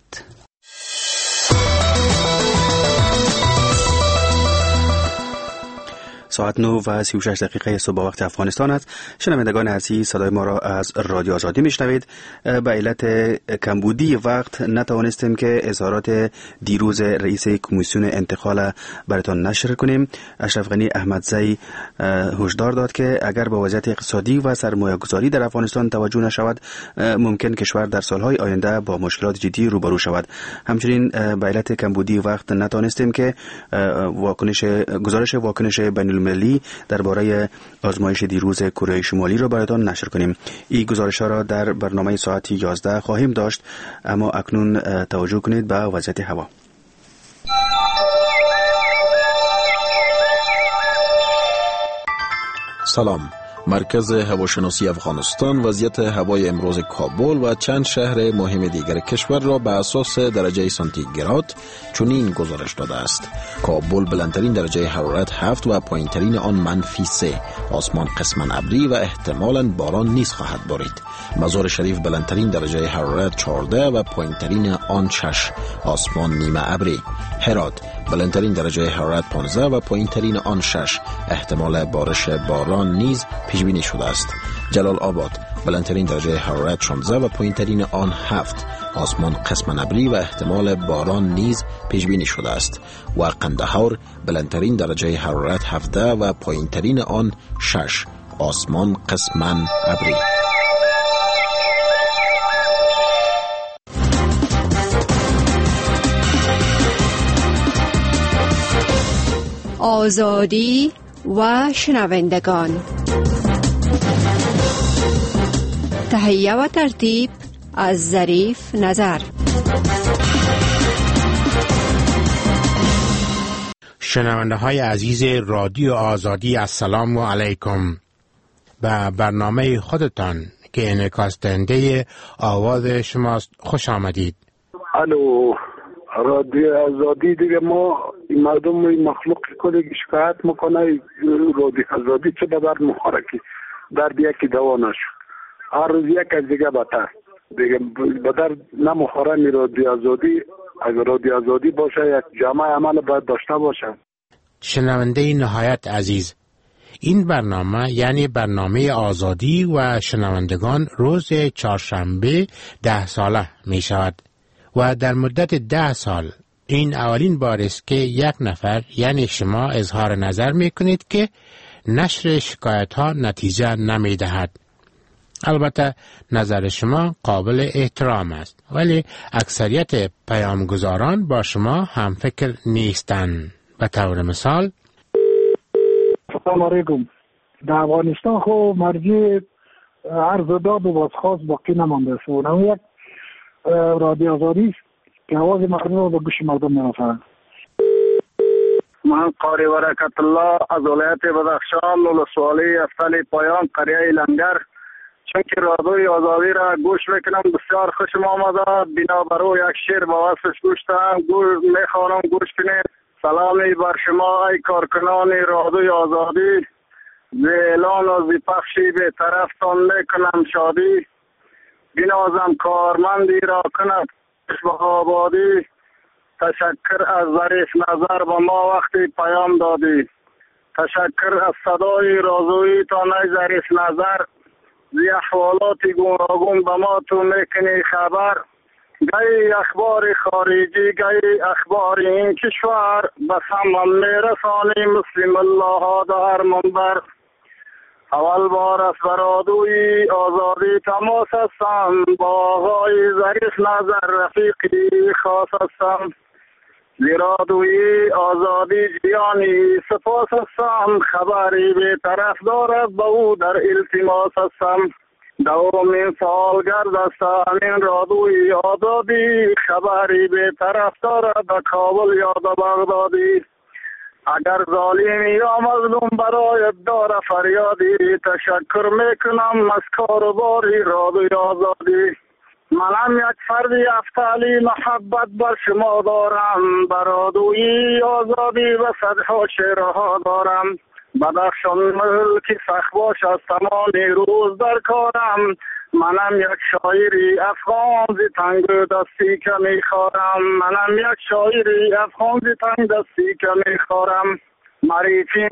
ساعت 9:36 صبح وقت افغانستان است. شنوندگان عزیز، صدای ما را از رادیو آزادی میشنوید. به علت کمبودی وقت نتوانستیم که اظهارات دیروز رئیس کمیسیون انتقال براتان نشر کنیم. اشرف غنی احمدزی هشدار داد که اگر با وضعیت اقتصادی و سرمایه گذاری در افغانستان توجه نشود ممکن کشور در سالهای آینده با مشکلات جدی روبرو شود. همچنین به علت کمبودی وقت نتوانستیم که گزارش واکنش بین المللی درباره آزمایش دیروز کره شمالی را براتان نشر کنیم. این گزارش را در برنامه ساعت 11 خواهیم داشت، اما اکنون توجه کنید به وضعیت هوا. سلام. مرکز هواشناسی افغانستان وضعیت هوای امروز کابل و چند شهر مهم دیگر کشور را به اساس درجه سانتیگراد چنین گزارش داده است: کابل بلندترین درجه حرارت 7 و پایینترین آن -3. آسمان قسما ابری و احتمالاً باران نیز خواهد بارید. مزار شریف بلندترین درجه حرارت 14 و پایینترین آن 6. آسمان نیمه ابری. هرات بلندترین درجه حرارت 15 و پایینترین آن 6. احتمال بارش باران نیز پیش بینی شده است. جلال آباد بلندترین درجه حرارت 16 و پایینترین آن 7. آسمان قسما ابری و احتمال باران نیز پیش بینی شده است. و قندهار بلندترین درجه حرارت 17 و پایینترین آن 6. آسمان قسما ابری. آزادی و شنوندگان، تهیه و ترتیب از ظریف نظر. شنونده های عزیز رادیو آزادی، السلام علیکم. به برنامه خودتان که انعکاس دهنده آواز شماست خوش آمدید. الو، رادیو آزادی دیگه ما مردم مخلوق کنه شکایت میکنه رادیو آزادی چه بدر مخارکی درد یکی دوا نشد، هر روز یک از دیگه بدتر دیگه بدر نمخوره. رادیو آزادی اگر رادیو آزادی باشه یک جامعه عمل باید داشته باشه. شنونده نهایت عزیز، این برنامه یعنی برنامه آزادی و شنوندگان روز چهارشنبه 10 ساله می شود و در مدت 10 سال این اولین بار است که یک نفر یعنی شما اظهار نظر می کنید که نشر شکایت ها نتیجه نمی دهد. البته نظر شما قابل احترام است، ولی اکثریت پیامگذاران با شما هم فکر نیستند. به طور مثال سلام علیکم. در افغانستان خو مرجع عرض و داد و بازخواست باقی نمانده است. اون یک رادیو آزادی است که آواز مردم رو به گوش مردم میرساند. من قاری برکت الله از ولایت بدخشان ولسوالی افتل پایان قریه لنگر، چون که رادیوی آزادی را گوش میکنم بسیار خوشم آمده. بنابرای یک شعر با وصفش گوشتم میخوانم گوش کنید. سلامی بر شما ای کارکنان رادیوی آزادی، ز اعلان و ز پخشی به طرفتان میکنم شادی. بنازم کارمندی را کند به آبادی، تشکر از ظریف نظر با ما وقتی پیام دادی. تشکر از صدای رازویی تا ظریف نظر زی احوالات گوناگون به ما تو میکنی خبر. گاهی اخبار خارجی گاهی اخبار این کشور بس هم میرسانی مسلم الله ها در منبر. اول بار از برادوی آزادی تماس هستم، با آقای ظریف نظر رفیقی خاص هستم. زیرا دوی آزادی جیانی سپاس هستم، خبری به طرف دارد با او در التماس هستم. دومین سالگرد است همین رادوی آزادی، خبری به طرف دارد در کابل یا در بغدادی. اگر ظالمی یا مظلوم برایت داره فریادی، تشکر میکنم از کاروباری رادوی آزادی. منم یک فردی افتالی محبت بر شما دارم، برادوی آزادی و صدها شعرها دارم. بدخشان ملکی سخباش از تمام روز در کارم، منم یک شاعری افغان زی تنگ دستی که میخوارم. منم یک شاعری افغان زی تنگ دستی که میخوارم. معرفی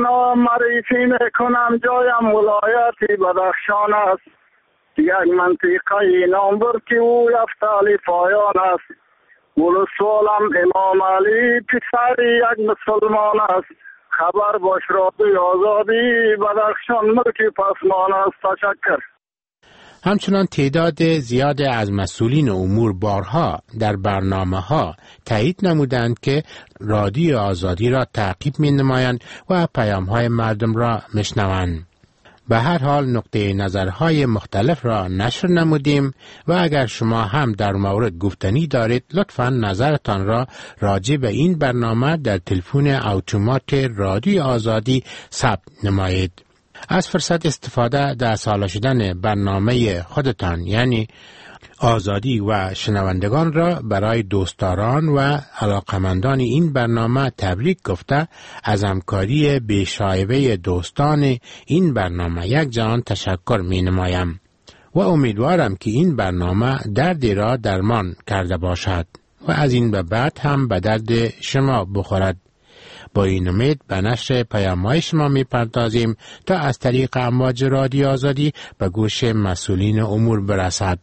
میکنم جایم ولایتی بدخشان است، یک منطقه نامبر که او افتالی پایان است. ولسوالم امام علی پسر یک مسلمان است، خبر باش رادوی آزادی بدخشان ملک پسمان است. تشکر. همچنان تعداد زیاد از مسئولین امور بارها در برنامه ها تایید نمودند که رادیو آزادی را تعقیب می نمایند و پیام های مردم را مشنوند. به هر حال نقطه نظرهای مختلف را نشر نمودیم و اگر شما هم در مورد گفتنی دارید لطفاً نظرتان را راجع به این برنامه در تلفن اتومات رادیو آزادی ثبت نمایید. از فرصت استفاده در سالا شدن برنامه خودتان یعنی آزادی و شنوندگان را برای دوستداران و علاقمندان این برنامه تبریک گفته از همکاری بی‌شایبه دوستان این برنامه یک جهان تشکر می نمایم و امیدوارم که این برنامه دردی را درمان کرده باشد و از این به بعد هم به درد شما بخورد. با این امید به نشر پیام‌های شما می‌پردازیم تا از طریق امواج رادیو آزادی به گوش مسئولین امور برسد.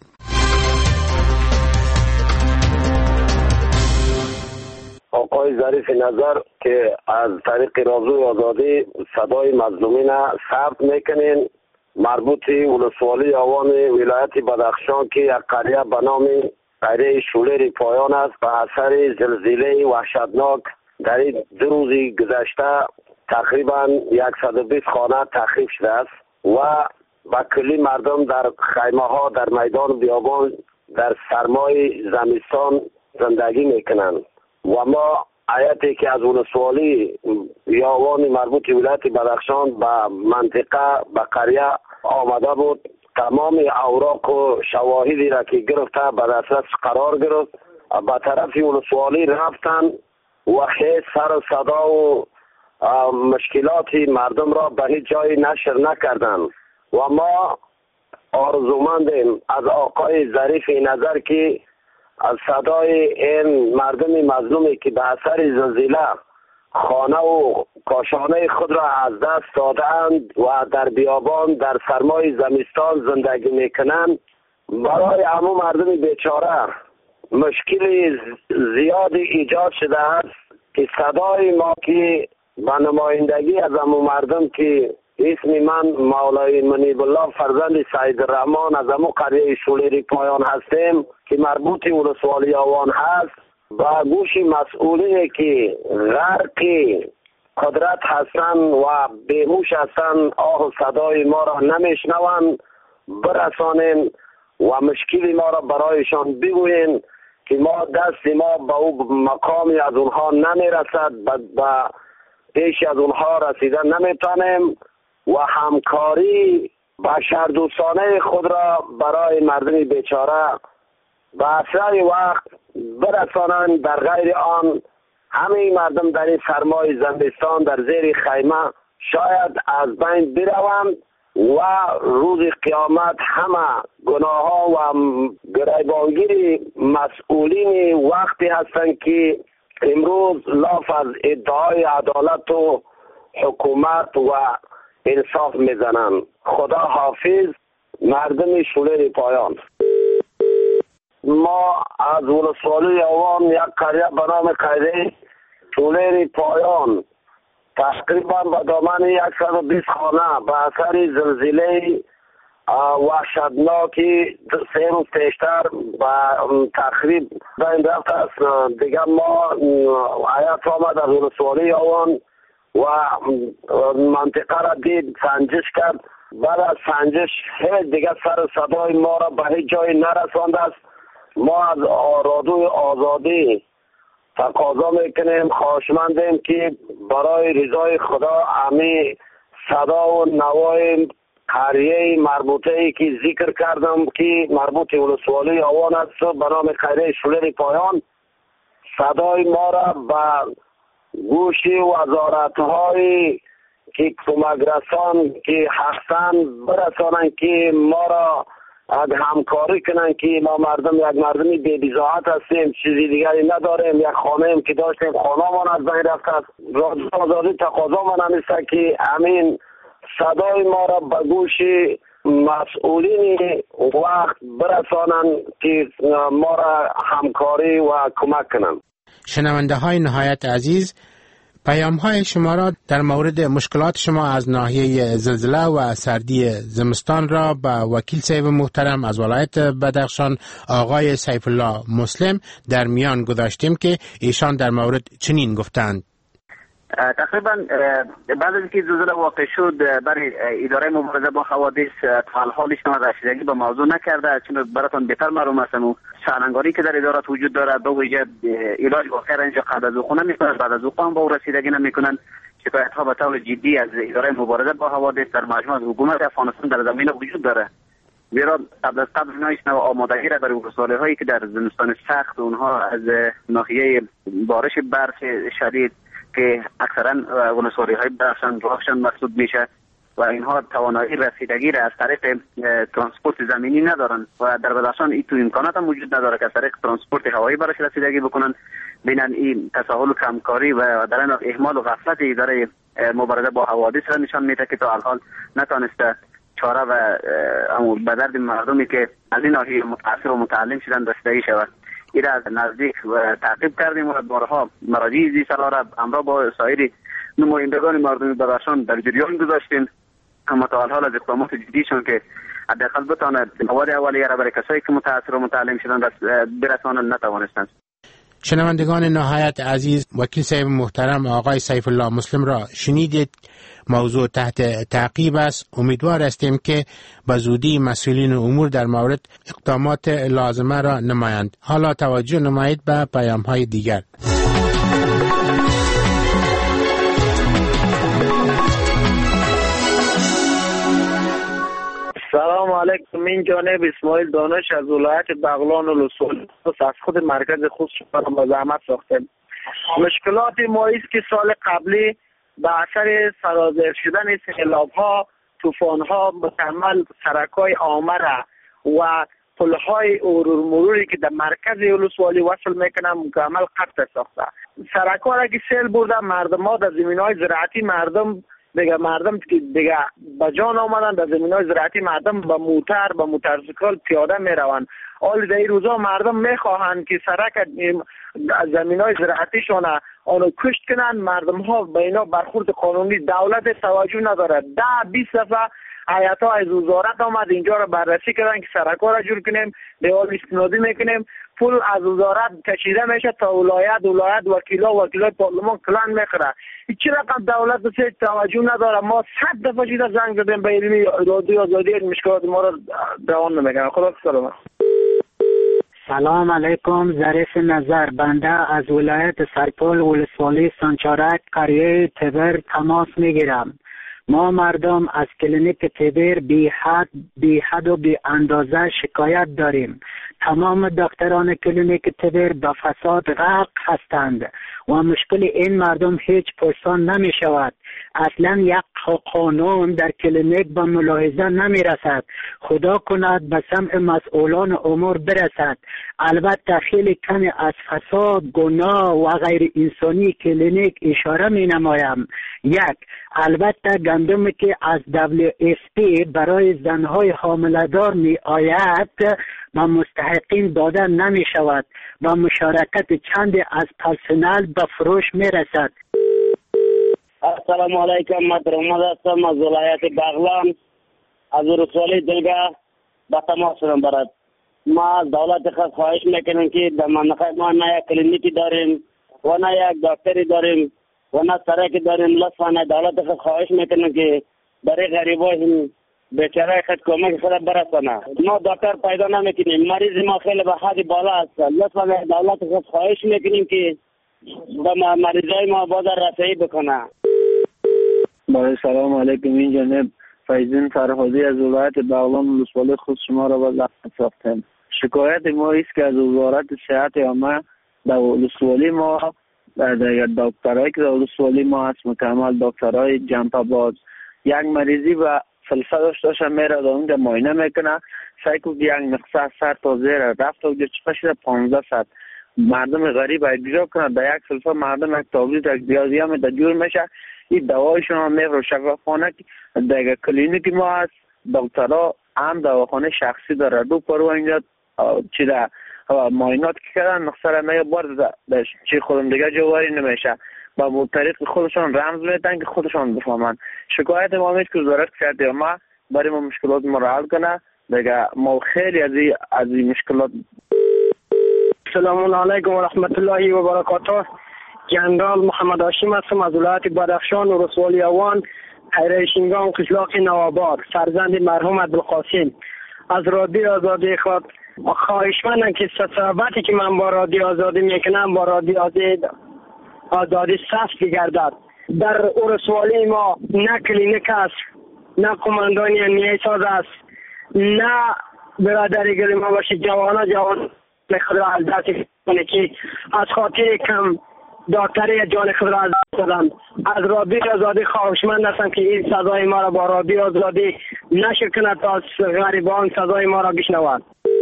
آقای ظریف نظر که از طریق رادیو آزادی صدای مظلومین ثبت میکنین، مربوط ولسوالی آوان ولایت بدخشان که یک قریه به نام قریه شولر پایان است به اثر زلزله وحشتناک در این 2 روز گذشته تقریبا 120 خانه تخریب شده است و با کلی مردم در خیمه ها در میدان بیابان در سرمای زمستان زندگی میکنند و ما هیئتی که از ولسوالی یاوان مربوط ولایت بدخشان به منطقه به قریه آمده بود، تمام اوراق و شواهدی را که گرفته به دسترس قرار گرفت. به طرف ولسوالی رفتن و خیلی سر و صدا و مشکلات مردم را به هیچ جای نشر نکردن و ما آرزومندیم از آقای ظریف نظر که از صدای این مردم مظلومی که به اثر زلزله خانه و کاشانه خود را از دست دادند و در بیابان در سرمای زمستان زندگی میکنند، برای همون مردم بیچاره مشکل زیادی ایجاد شده است که صدای ما که به نمایندگی از همون مردم که اسم من مولای منیب الله فرزند سید الرحمن از همون قریه شولری پایان هستیم که مربوط ولسوالی آوان هست، با گوش مسئولینی که غرق قدرت هستند و بیهوش هستند آه صدای ما را نمیشنوند برسانیم و مشکل ما را برایشان بگوین که ما دست ما به او مقامی از اونها نمیرسد، به پیش از اونها رسیدن نمیتونیم و همکاری بشردوستانه خود را برای مردم بیچاره به اسرع وقت برسانند. در غیر آن همه مردم در این سرمای زمستان در زیر خیمه شاید از بین بروند و روز قیامت همه گناه ها و گریبانگیر مسئولین وقتی هستند که امروز لاف از ادعای عدالت و حکومت و انصاف میزنن. خدا حافظ مردم شولر پایان. ما از ولسوالی آوان یک قریه به نام قریه شولر پایان تقریبا به دامن 120 خانه به اثر زلزله وحشتناکی 3 روز پیشتر به تخریب این رفت است. دیگه ما حیات آمد از ولسوالی آوان و منطقه را دید، سنجش کرد. بعد از سنجش هیچ دیگه سر صدای ما را به هیچ جای نرسانده است. ما از رادیوی آزادی تقاضا میکنیم، خواهشمندیم که برای رضای خدا امی صدا و نوای قریه مربوطه ای که ذکر کردم که مربوط ولسوالی آوان است به نام قریه شولر پایان صدای ما را به گوش وزارت‌های که کمک رسان که هستند برسانند که ما را همکاری کنن که ما مردم یک مردمی بی‌بضاعت هستیم، چیزی دیگری نداریم. یک خانه ایم که داشتیم خانه‌مان از بین رفته است. رادیو آزادی تقاضا من است که همین صدای ما را به گوش مسئولین وقت برسانند که ما را همکاری و کمک کنند. شنونده های نهایت عزیز، پیام های شما را در مورد مشکلات شما از ناحیه زلزله و سردی زمستان را به وکیل صاحب محترم از ولایت بدخشان آقای سیف الله مسلم در میان گذاشتیم که ایشان در مورد چنین گفتند. تقریبا بعد از اینکه زلزله واقع شد برای اداره مبارزه با حوادث تا الحال شما رسیدگی به موضوع نکرده، چون براتون بهتر معلوم است سرانگاری که در ادارات وجود دارد به وجه علاج واقع اینجا قبل از وقوع نمیکنند، بعد از وقوع هم با رسیدگی نمیکنند. شکایت ها به طور جدی از اداره مبارزه با حوادث در مجموعه حکومت افغانستان در زمین وجود داره. زیرا قبل از قبل اینا آمادگی را برای ولسوالی هایی که در زمستان سخت اونها از ناحیه بارش برف شدید که اکثرا ولسوالی های بدخشان راهشان مسدود میشه و اینها توانایی رسیدگی را از طریق ترانسپورت زمینی ندارن و در بدخشان این تو امکانات هم وجود نداره که از طریق ترانسپورت هوایی براش رسیدگی بکنن. بینن این تساهل و کمکاری و در این اهمال و غفلت اداره مبارزه با حوادث را نشان میده که تا الان نتونسته چاره و به درد مردمی که از این ناحیه متاثر و متعلم شدن رسیدگی شود. این از نزدیک تعقیب کردیم و بارها مراجع زی سلا را همراه با سایر نمایندگان مردم بدخشان در جریان گذاشتیم، اما تا حال از اقدامات جدیشون که حداقل بتواند مواد اولیه را برای کسایی که متاثر و متعلم شدن برسانند نتوانستند. شنوندگان نهایت عزیز، وکیل صاحب محترم آقای سیف الله مسلم را شنیدید. موضوع تحت تعقیب است. امیدوار هستیم که به زودی مسئولین امور در مورد اقدامات لازمه را نمایند. حالا توجه نمایید به پیام های دیگر. سلام علیکم. من جانب اسماعیل دانش از ولایت بغلان و لسول از خود مرکز خود شما را با زحمت ساختم. مشکلات ما است که سال قبلی به اثر سرازیر شدن سیلاب‌ها، طوفان‌ها مکمل سرک‌های عامه و پل‌های مروری که در مرکز ولسوالی وصل میکنن مکمل قطع ساخته. سرک‌ها را که سیل برده مردم‌ها در زمین‌های زراعتی مردم که دیگه به جان آمدن در زمین‌های زراعتی مردم با موتورسیکل پیاده میروند. حال در این روزا مردم میخواهند که سرک زمین‌های زراعتیشون آنو کشت کنند. مردم ها به اینا برخورد قانونی دولت توجه ندارد. 10-20 دفعه هیئت‌ها از وزارت آمد اینجا را بررسی کردن که سرک‌ها را جور کنیم، دیوار استنادی میکنیم، پول از وزارت کشیده میشه تا ولایت وکیلای پارلمان کلان میخوره. هیچ رقم دولت به توجه نداره. ما 100 دفعه جیده زنگ زدیم به علمی رادیو آزادی، مشکلات ما را دوام نمیکنه. خدا سلامت. سلام علیکم. ظریف نظر، بنده از ولایت سرپل ولسوالی سانچارک قریه تبر تماس میگیرم. ما مردم از کلینیک تبر بی حد و بی اندازه شکایت داریم. تمام دکتران کلینیک تبر به فساد غرق هستند و مشکل این مردم هیچ پرسان نمی شود. اصلا یک قانون در کلینیک به ملاحظه نمی رسد. خدا کند به سمع مسئولان امور برسد. البته خیلی کمی از فساد، گناه و غیر انسانی کلینیک اشاره می نمایم. یک، البته گندمی که از WFP برای زنهای حامله‌دار می آید و مستحقین داده نمی شود و مشارکت چند از پرسنل به فروش می رسد. السلام علیکم. من درآمد هستم از ولایت بغلان، از ولسوالی دلگه به تماس شدم برات. ما از دولت خود خواهش میکنیم که در منطقه ما نه یک کلینیکی داریم و نه یک دکتری داریم و نه سرکی داریم. لطفاً دولت خود خواهش میکنیم که برای غریبای بیچاره خود کمک خود برسانه. ما دکتر پیدا نمیکنیم، مریض ما خیلی به حد بالا است. لطفاً دولت خود خواهش میکنیم که به مریضای ما باز رسایی بکنه. با سلام علیکم. این جناب فیضین فرهادی از ولایت بغلان ولسوالی خود شما را به زحمت ساختیم. شکایت ما است که از وزارت صحت عامه در ولسوالی ما در دکترایی که در ولسوالی ما هست مکمل دکترای جنپ باز یک مریضی و فلسفه داشته میره در اونجا معاینه میکنه، سعی کنه یک نقصه سر تا زیر رفت و چقدر شده 1500 مردم غریب اجرا کنه در یک فلسفه مردم یک تابلیت یک بیازی هم در جور میشه. این دوایشون هم میره شفاخانه در کلینیک ما هست. دکترها هم دواخانه شخصی داره. دو پرو اینجا چی در معاینات که کردن نقصه را میگه بار چی خودم دیگه جواری نمیشه با طریق خودشان رمز میتن که خودشان بفهمن. شکایت ما میشه که وزارت کرده ما برای ما مشکلات ما را حل کنه. دیگه ما خیلی از این مشکلات. السلام علیکم و رحمت الله و برکاته. جنرال محمد هاشم هستم از ولایت بدخشان و ولسوالی اوان، حیره شینگان، قشلاق نوآباد، فرزند مرحوم عبدالقاسم. از رادیو آزادی خود خواهشمندم که صحبتی که من با رادیو آزادی میکنم با رادیو آزادی صفت گردد. در ولسوالی ما نه کلینیک است، نه قماندانی امنیتی ساز است، نه برادری گلی ما باشه. جوان خود را از دست کنه که از خاطر کم دکتری جان خود را از دست دادند. از رادیو آزادی خواهشمند هستم که این سزای ما را با رادیو آزادی نشر کند تا غریبان سزای ما را بشنوند.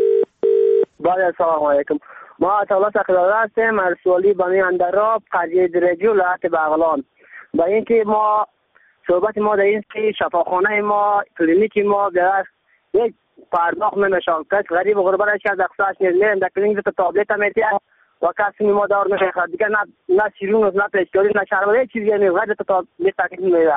السلام علیکم. ما عطاالله سقیزاده هستیم از ولسوالی بنی اندراب، قریه درجی ولایت بغلان. با اینکه ما صحبت ما در این که شفاخانه ما کلینیک ما در یک پرداخت نمیشان کس غریب و غربت از اقصاش نیریم در کلینیک تو تابلت هم میتیم و کسی ما دار نمیخواد دیگه نه شیرون نه پیشکاری نه شربت چیزی نیست غیر تو تابلت تکلیف میده.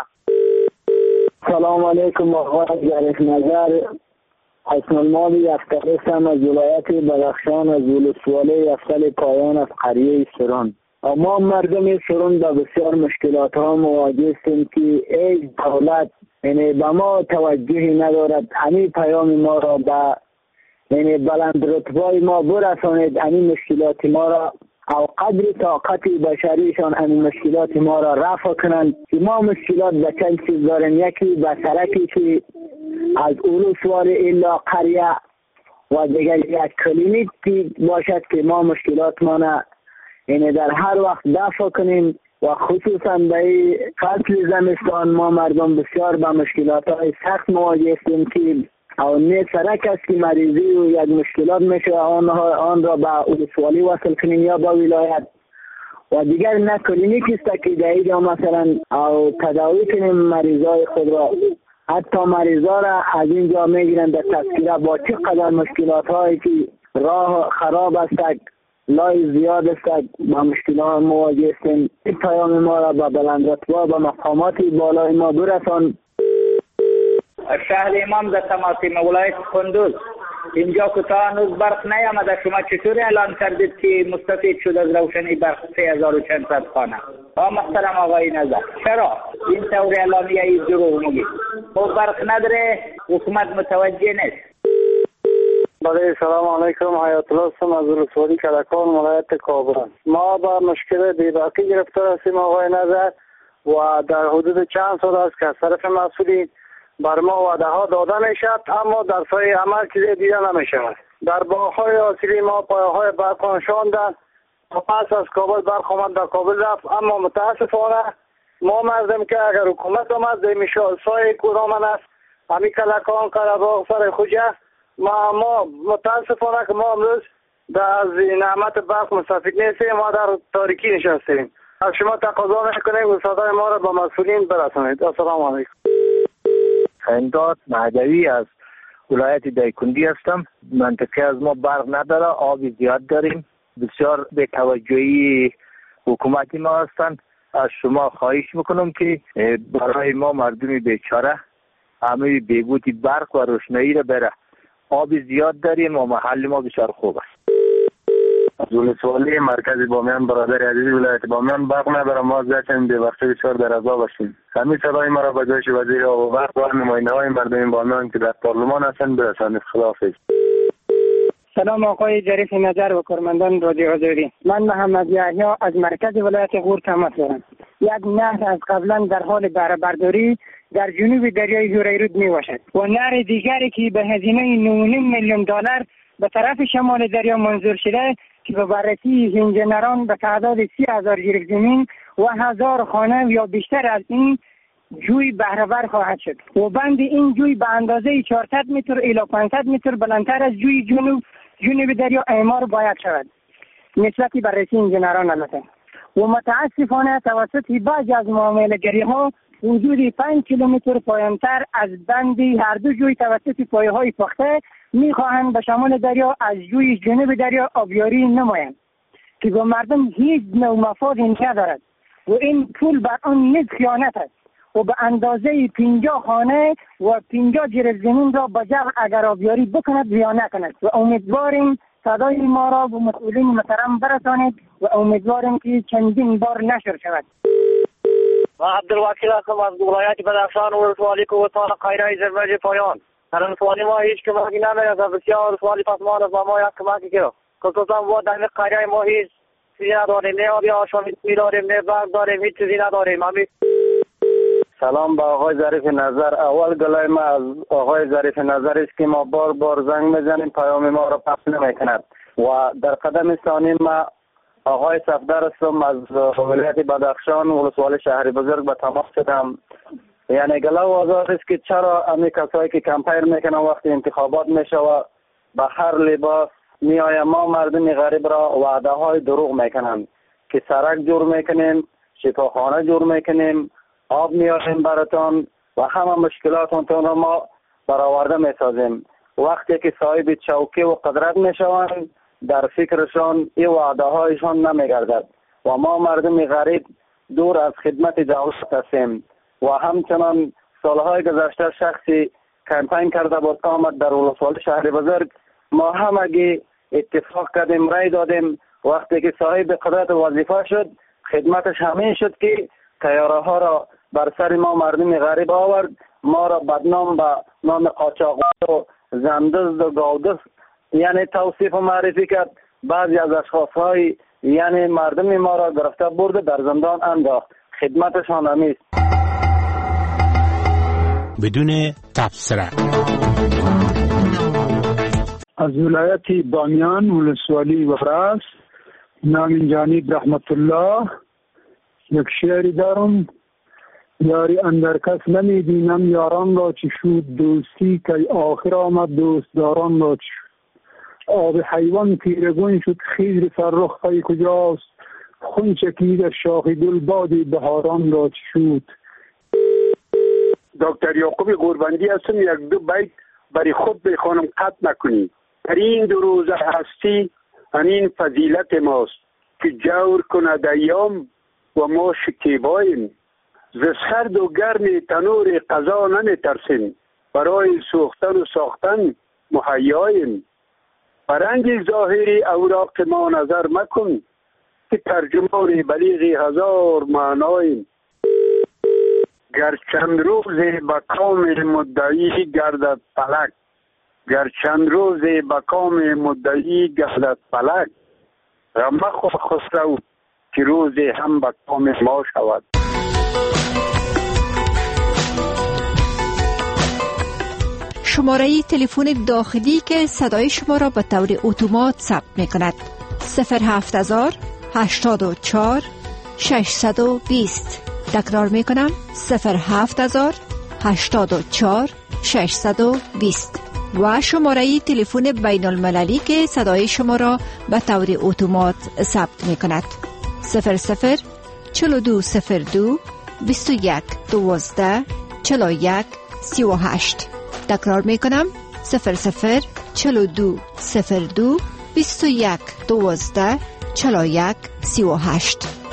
سلام علیکم. آقای ظریف نظر حسن المالی افتخرستم از ولایت بدخشان از ولسوالی افضل پایان از قریه سران. ما مردم سران با بسیار مشکلات ها مواجه هستیم که ای دولت یعنی به ما توجهی ندارد. همین پیام ما را به یعنی بلند رتبای ما برسانید، همین مشکلات ما را او قدر طاقت بشریشان همین مشکلات ما را رفع کنند. ما مشکلات به چند چیز داریم. یکی به سرکی که از ولسوالی الا قریه و دیگر یک کلینیک باشد که ما مشکلات ما یعنی در هر وقت دفع کنیم و خصوصا به فصل زمستان ما مردم بسیار با مشکلات های سخت مواجه هستیم که او نه سرک است که مریضی و یک مشکلات میشه آن را به ولسوالی وصل کنیم یا با ولایت و دیگر نه کلینیک است که در اینجا مثلا او تداوی کنیم مریضای خود را. حتی مریضا را از اینجا میگیرن در تذکره با چقدر مشکلات هایی که راه خراب است لای زیاد است با مشکلات مواجه هستیم. این پیام ما را به بلند رتبه و مقامات بالای ما برسان. شهر امام در تماسیم ولایت کندوز. اینجا کوتاه هنوز برق نیامده. شما چطور اعلان کردید که مستفید شد از روشنی برق 3400 خانه؟ محترم آقای نظر چرا این طور اعلامیه ای دروغ میگید؟ خب برق نداره، حکومت متوجه نیست. بله سلام علیکم. حیات الله هستم از ولسوالی کلکان ولایت کابل. ما با مشکل بی‌باکی گرفتار هستیم آقای نظر و در حدود چند سال است که از طرف مسئولین بر ما وعده ها داده می شود اما در سای عمل چیزی دیده نمی شود. در باغ‌های آسیری ما پایه‌های برق نشاندند و پس از کابل برق آمد در کابل رفت. اما متاسفانه ما مردم که اگر حکومت آمد در سایه کدامن است همی کلکان قرباغ سر خوجه ما متاسفانه که ما امروز از نعمت برق مستفید نیستیم، ما در تاریکی نشستیم. از شما تقاضا میکنیم و صدای ما را به مسئولین برسانید. السلام علیکم. امداد مهدوی از ولایت دایکندی هستم. منطقه از ما برق نداره، آب زیاد داریم، بسیار به توجهی حکومتی ما هستند. از شما خواهش میکنم که برای ما مردم بیچاره همه بهبودی برق و روشنایی را بره. آب زیاد داریم و محل ما بسیار خوب است. از ولسوالی مرکز بامیان برادر عزیز ولایت بامیان برق نداره، ما زیادن به وقت بسیار در عذاب هستیم. همین صدای ما را به جایش وزیر آب و برق و نماینده های مردم بامیان که در پارلمان هستند برسانید. خداحافظ. سلام آقای ظریف نظر و کارمندان رادیو آزادی. من محمد یحیی از مرکز ولایت غور تماس دارم. یک نهر از قبلا در حال بهره برداری در جنوب دریای هوریرود می باشد و نهر دیگری که به هزینه 9.5 میلیون دلار به طرف شمال دریا منظور شده که به بررسی انجینران به تعداد 30,000 جریب زمین و 1000 خانه یا بیشتر از این جوی بهره ور خواهد شد و بند این جوی به اندازه 400 متر الی 500 متر بلندتر از جوی جنوب دریا اعمار باید شود نسبت بررسی انجینران البته. و متاسفانه توسط بعضی از معامله‌گری ها حدود 5 کیلومتر پایین‌تر از بند هر دو جوی توسط پایه‌های پخته می‌خواهند به شمال دریا از جوی جنوب دریا آبیاری نمایند که به مردم هیچ نوع مفاد ندارد و این پول بر آن نیز خیانت است و به اندازه 50 خانه و 50 جریب زمین را به جمع اگر آبیاری بکند یا نکند و امیدواریم صدای ما را به مسئولین محترم برسانید و امیدواریم که چندین بار نشر شود. ما عبدالوکیل هستم از ولایت بدخشان و ولسوالی کوهستان قیره زرمج پایان. در ولسوالی ما هیچ کمکی نمی‌رسد، بسیار ولسوالی پسمان از ما یک کمکی کرد. خصوصا ما در قیره ما هیچ چیزی نداریم، نه آبی آشامیدنی داریم، نه برق داریم، هیچ چیزی نداریم. سلام به آقای ظریف نظر. اول گلای ما از آقای ظریف نظر است که ما بار زنگ میزنیم پیام ما را پخش نمی‌کند و در قدم ثانی ما آقای صفدر هستم از ولایت بدخشان ولسوالی شهر بزرگ به تماس شدم. یعنی گله و آزاد است که چرا امی کسایی که کمپین میکنن وقتی انتخابات میشه و به هر لباس میآیم ما مردم غریب را وعده های دروغ میکنن که سرک جور میکنیم، شفاخانه جور میکنیم، آب میاریم براتون و همه مشکلاتون را ما برآورده میسازیم. وقتی که صاحب چوکی و قدرت میشوند در فکرشان این وعده هایشان نمیگردد و ما مردم غریب دور از خدمت دولت هستیم و همچنان سالهای گذشته شخصی کمپین کرده بود آمد در ولسوالی شهر بزرگ ما همگی اتفاق کردیم رای دادیم. وقتی که صاحب قدرت وظیفه شد خدمتش همین شد که تیاره ها را بر سر ما مردم غریب آورد، ما را بدنام به نام قاچاقچی و زندزد و گاودزد یعنی توصیف و معرفی کرد. بعضی از اشخاص های یعنی مردم ما را گرفته برده در زندان انداخت. خدمتشان همیست. بدون تبصره از ولایت بامیان ولسوالی وفرس نام جانب رحمت الله یک شعری دارم. یاری اندر کس نمیدینم یاران را چی شد دوستی که آخر آمد دوستداران را چی شد. آب حیوان تیرگون شد خیز فرخ های کجاست خون چکید از شاخ گل بادی بهاران را چی شد. دکتر یعقوب قربندی هستم. یک دو بیت برای خود بخوانم قطع نکنی. در این دو روز هستی همین فضیلت ماست که جور کند ایام و ما شکیباییم. ز سرد و گرم تنور قضا نمی ترسیم، برای سوختن و ساختن مهیاییم. برنگ ظاهری اوراق ما نظر مکن که ترجمان بلیغ هزار معناییم. گر چند روز به کام مدعی گردد فلک، گر چند روز به کام مدعی گردد فلک، غم مخور خسرو که روزی هم به کام ما شود. شماره تلفن داخلی که صدای شما را به طور اتومات ثبت می کند 07000 84 620. تکرار می کنم 07000 84 620 و شماره تلفن بین المللی که صدای شما را به طور اتومات ثبت می کند 00 4202 21 12 41 38. تکرار می کنم 00 4202 21 12 41 38.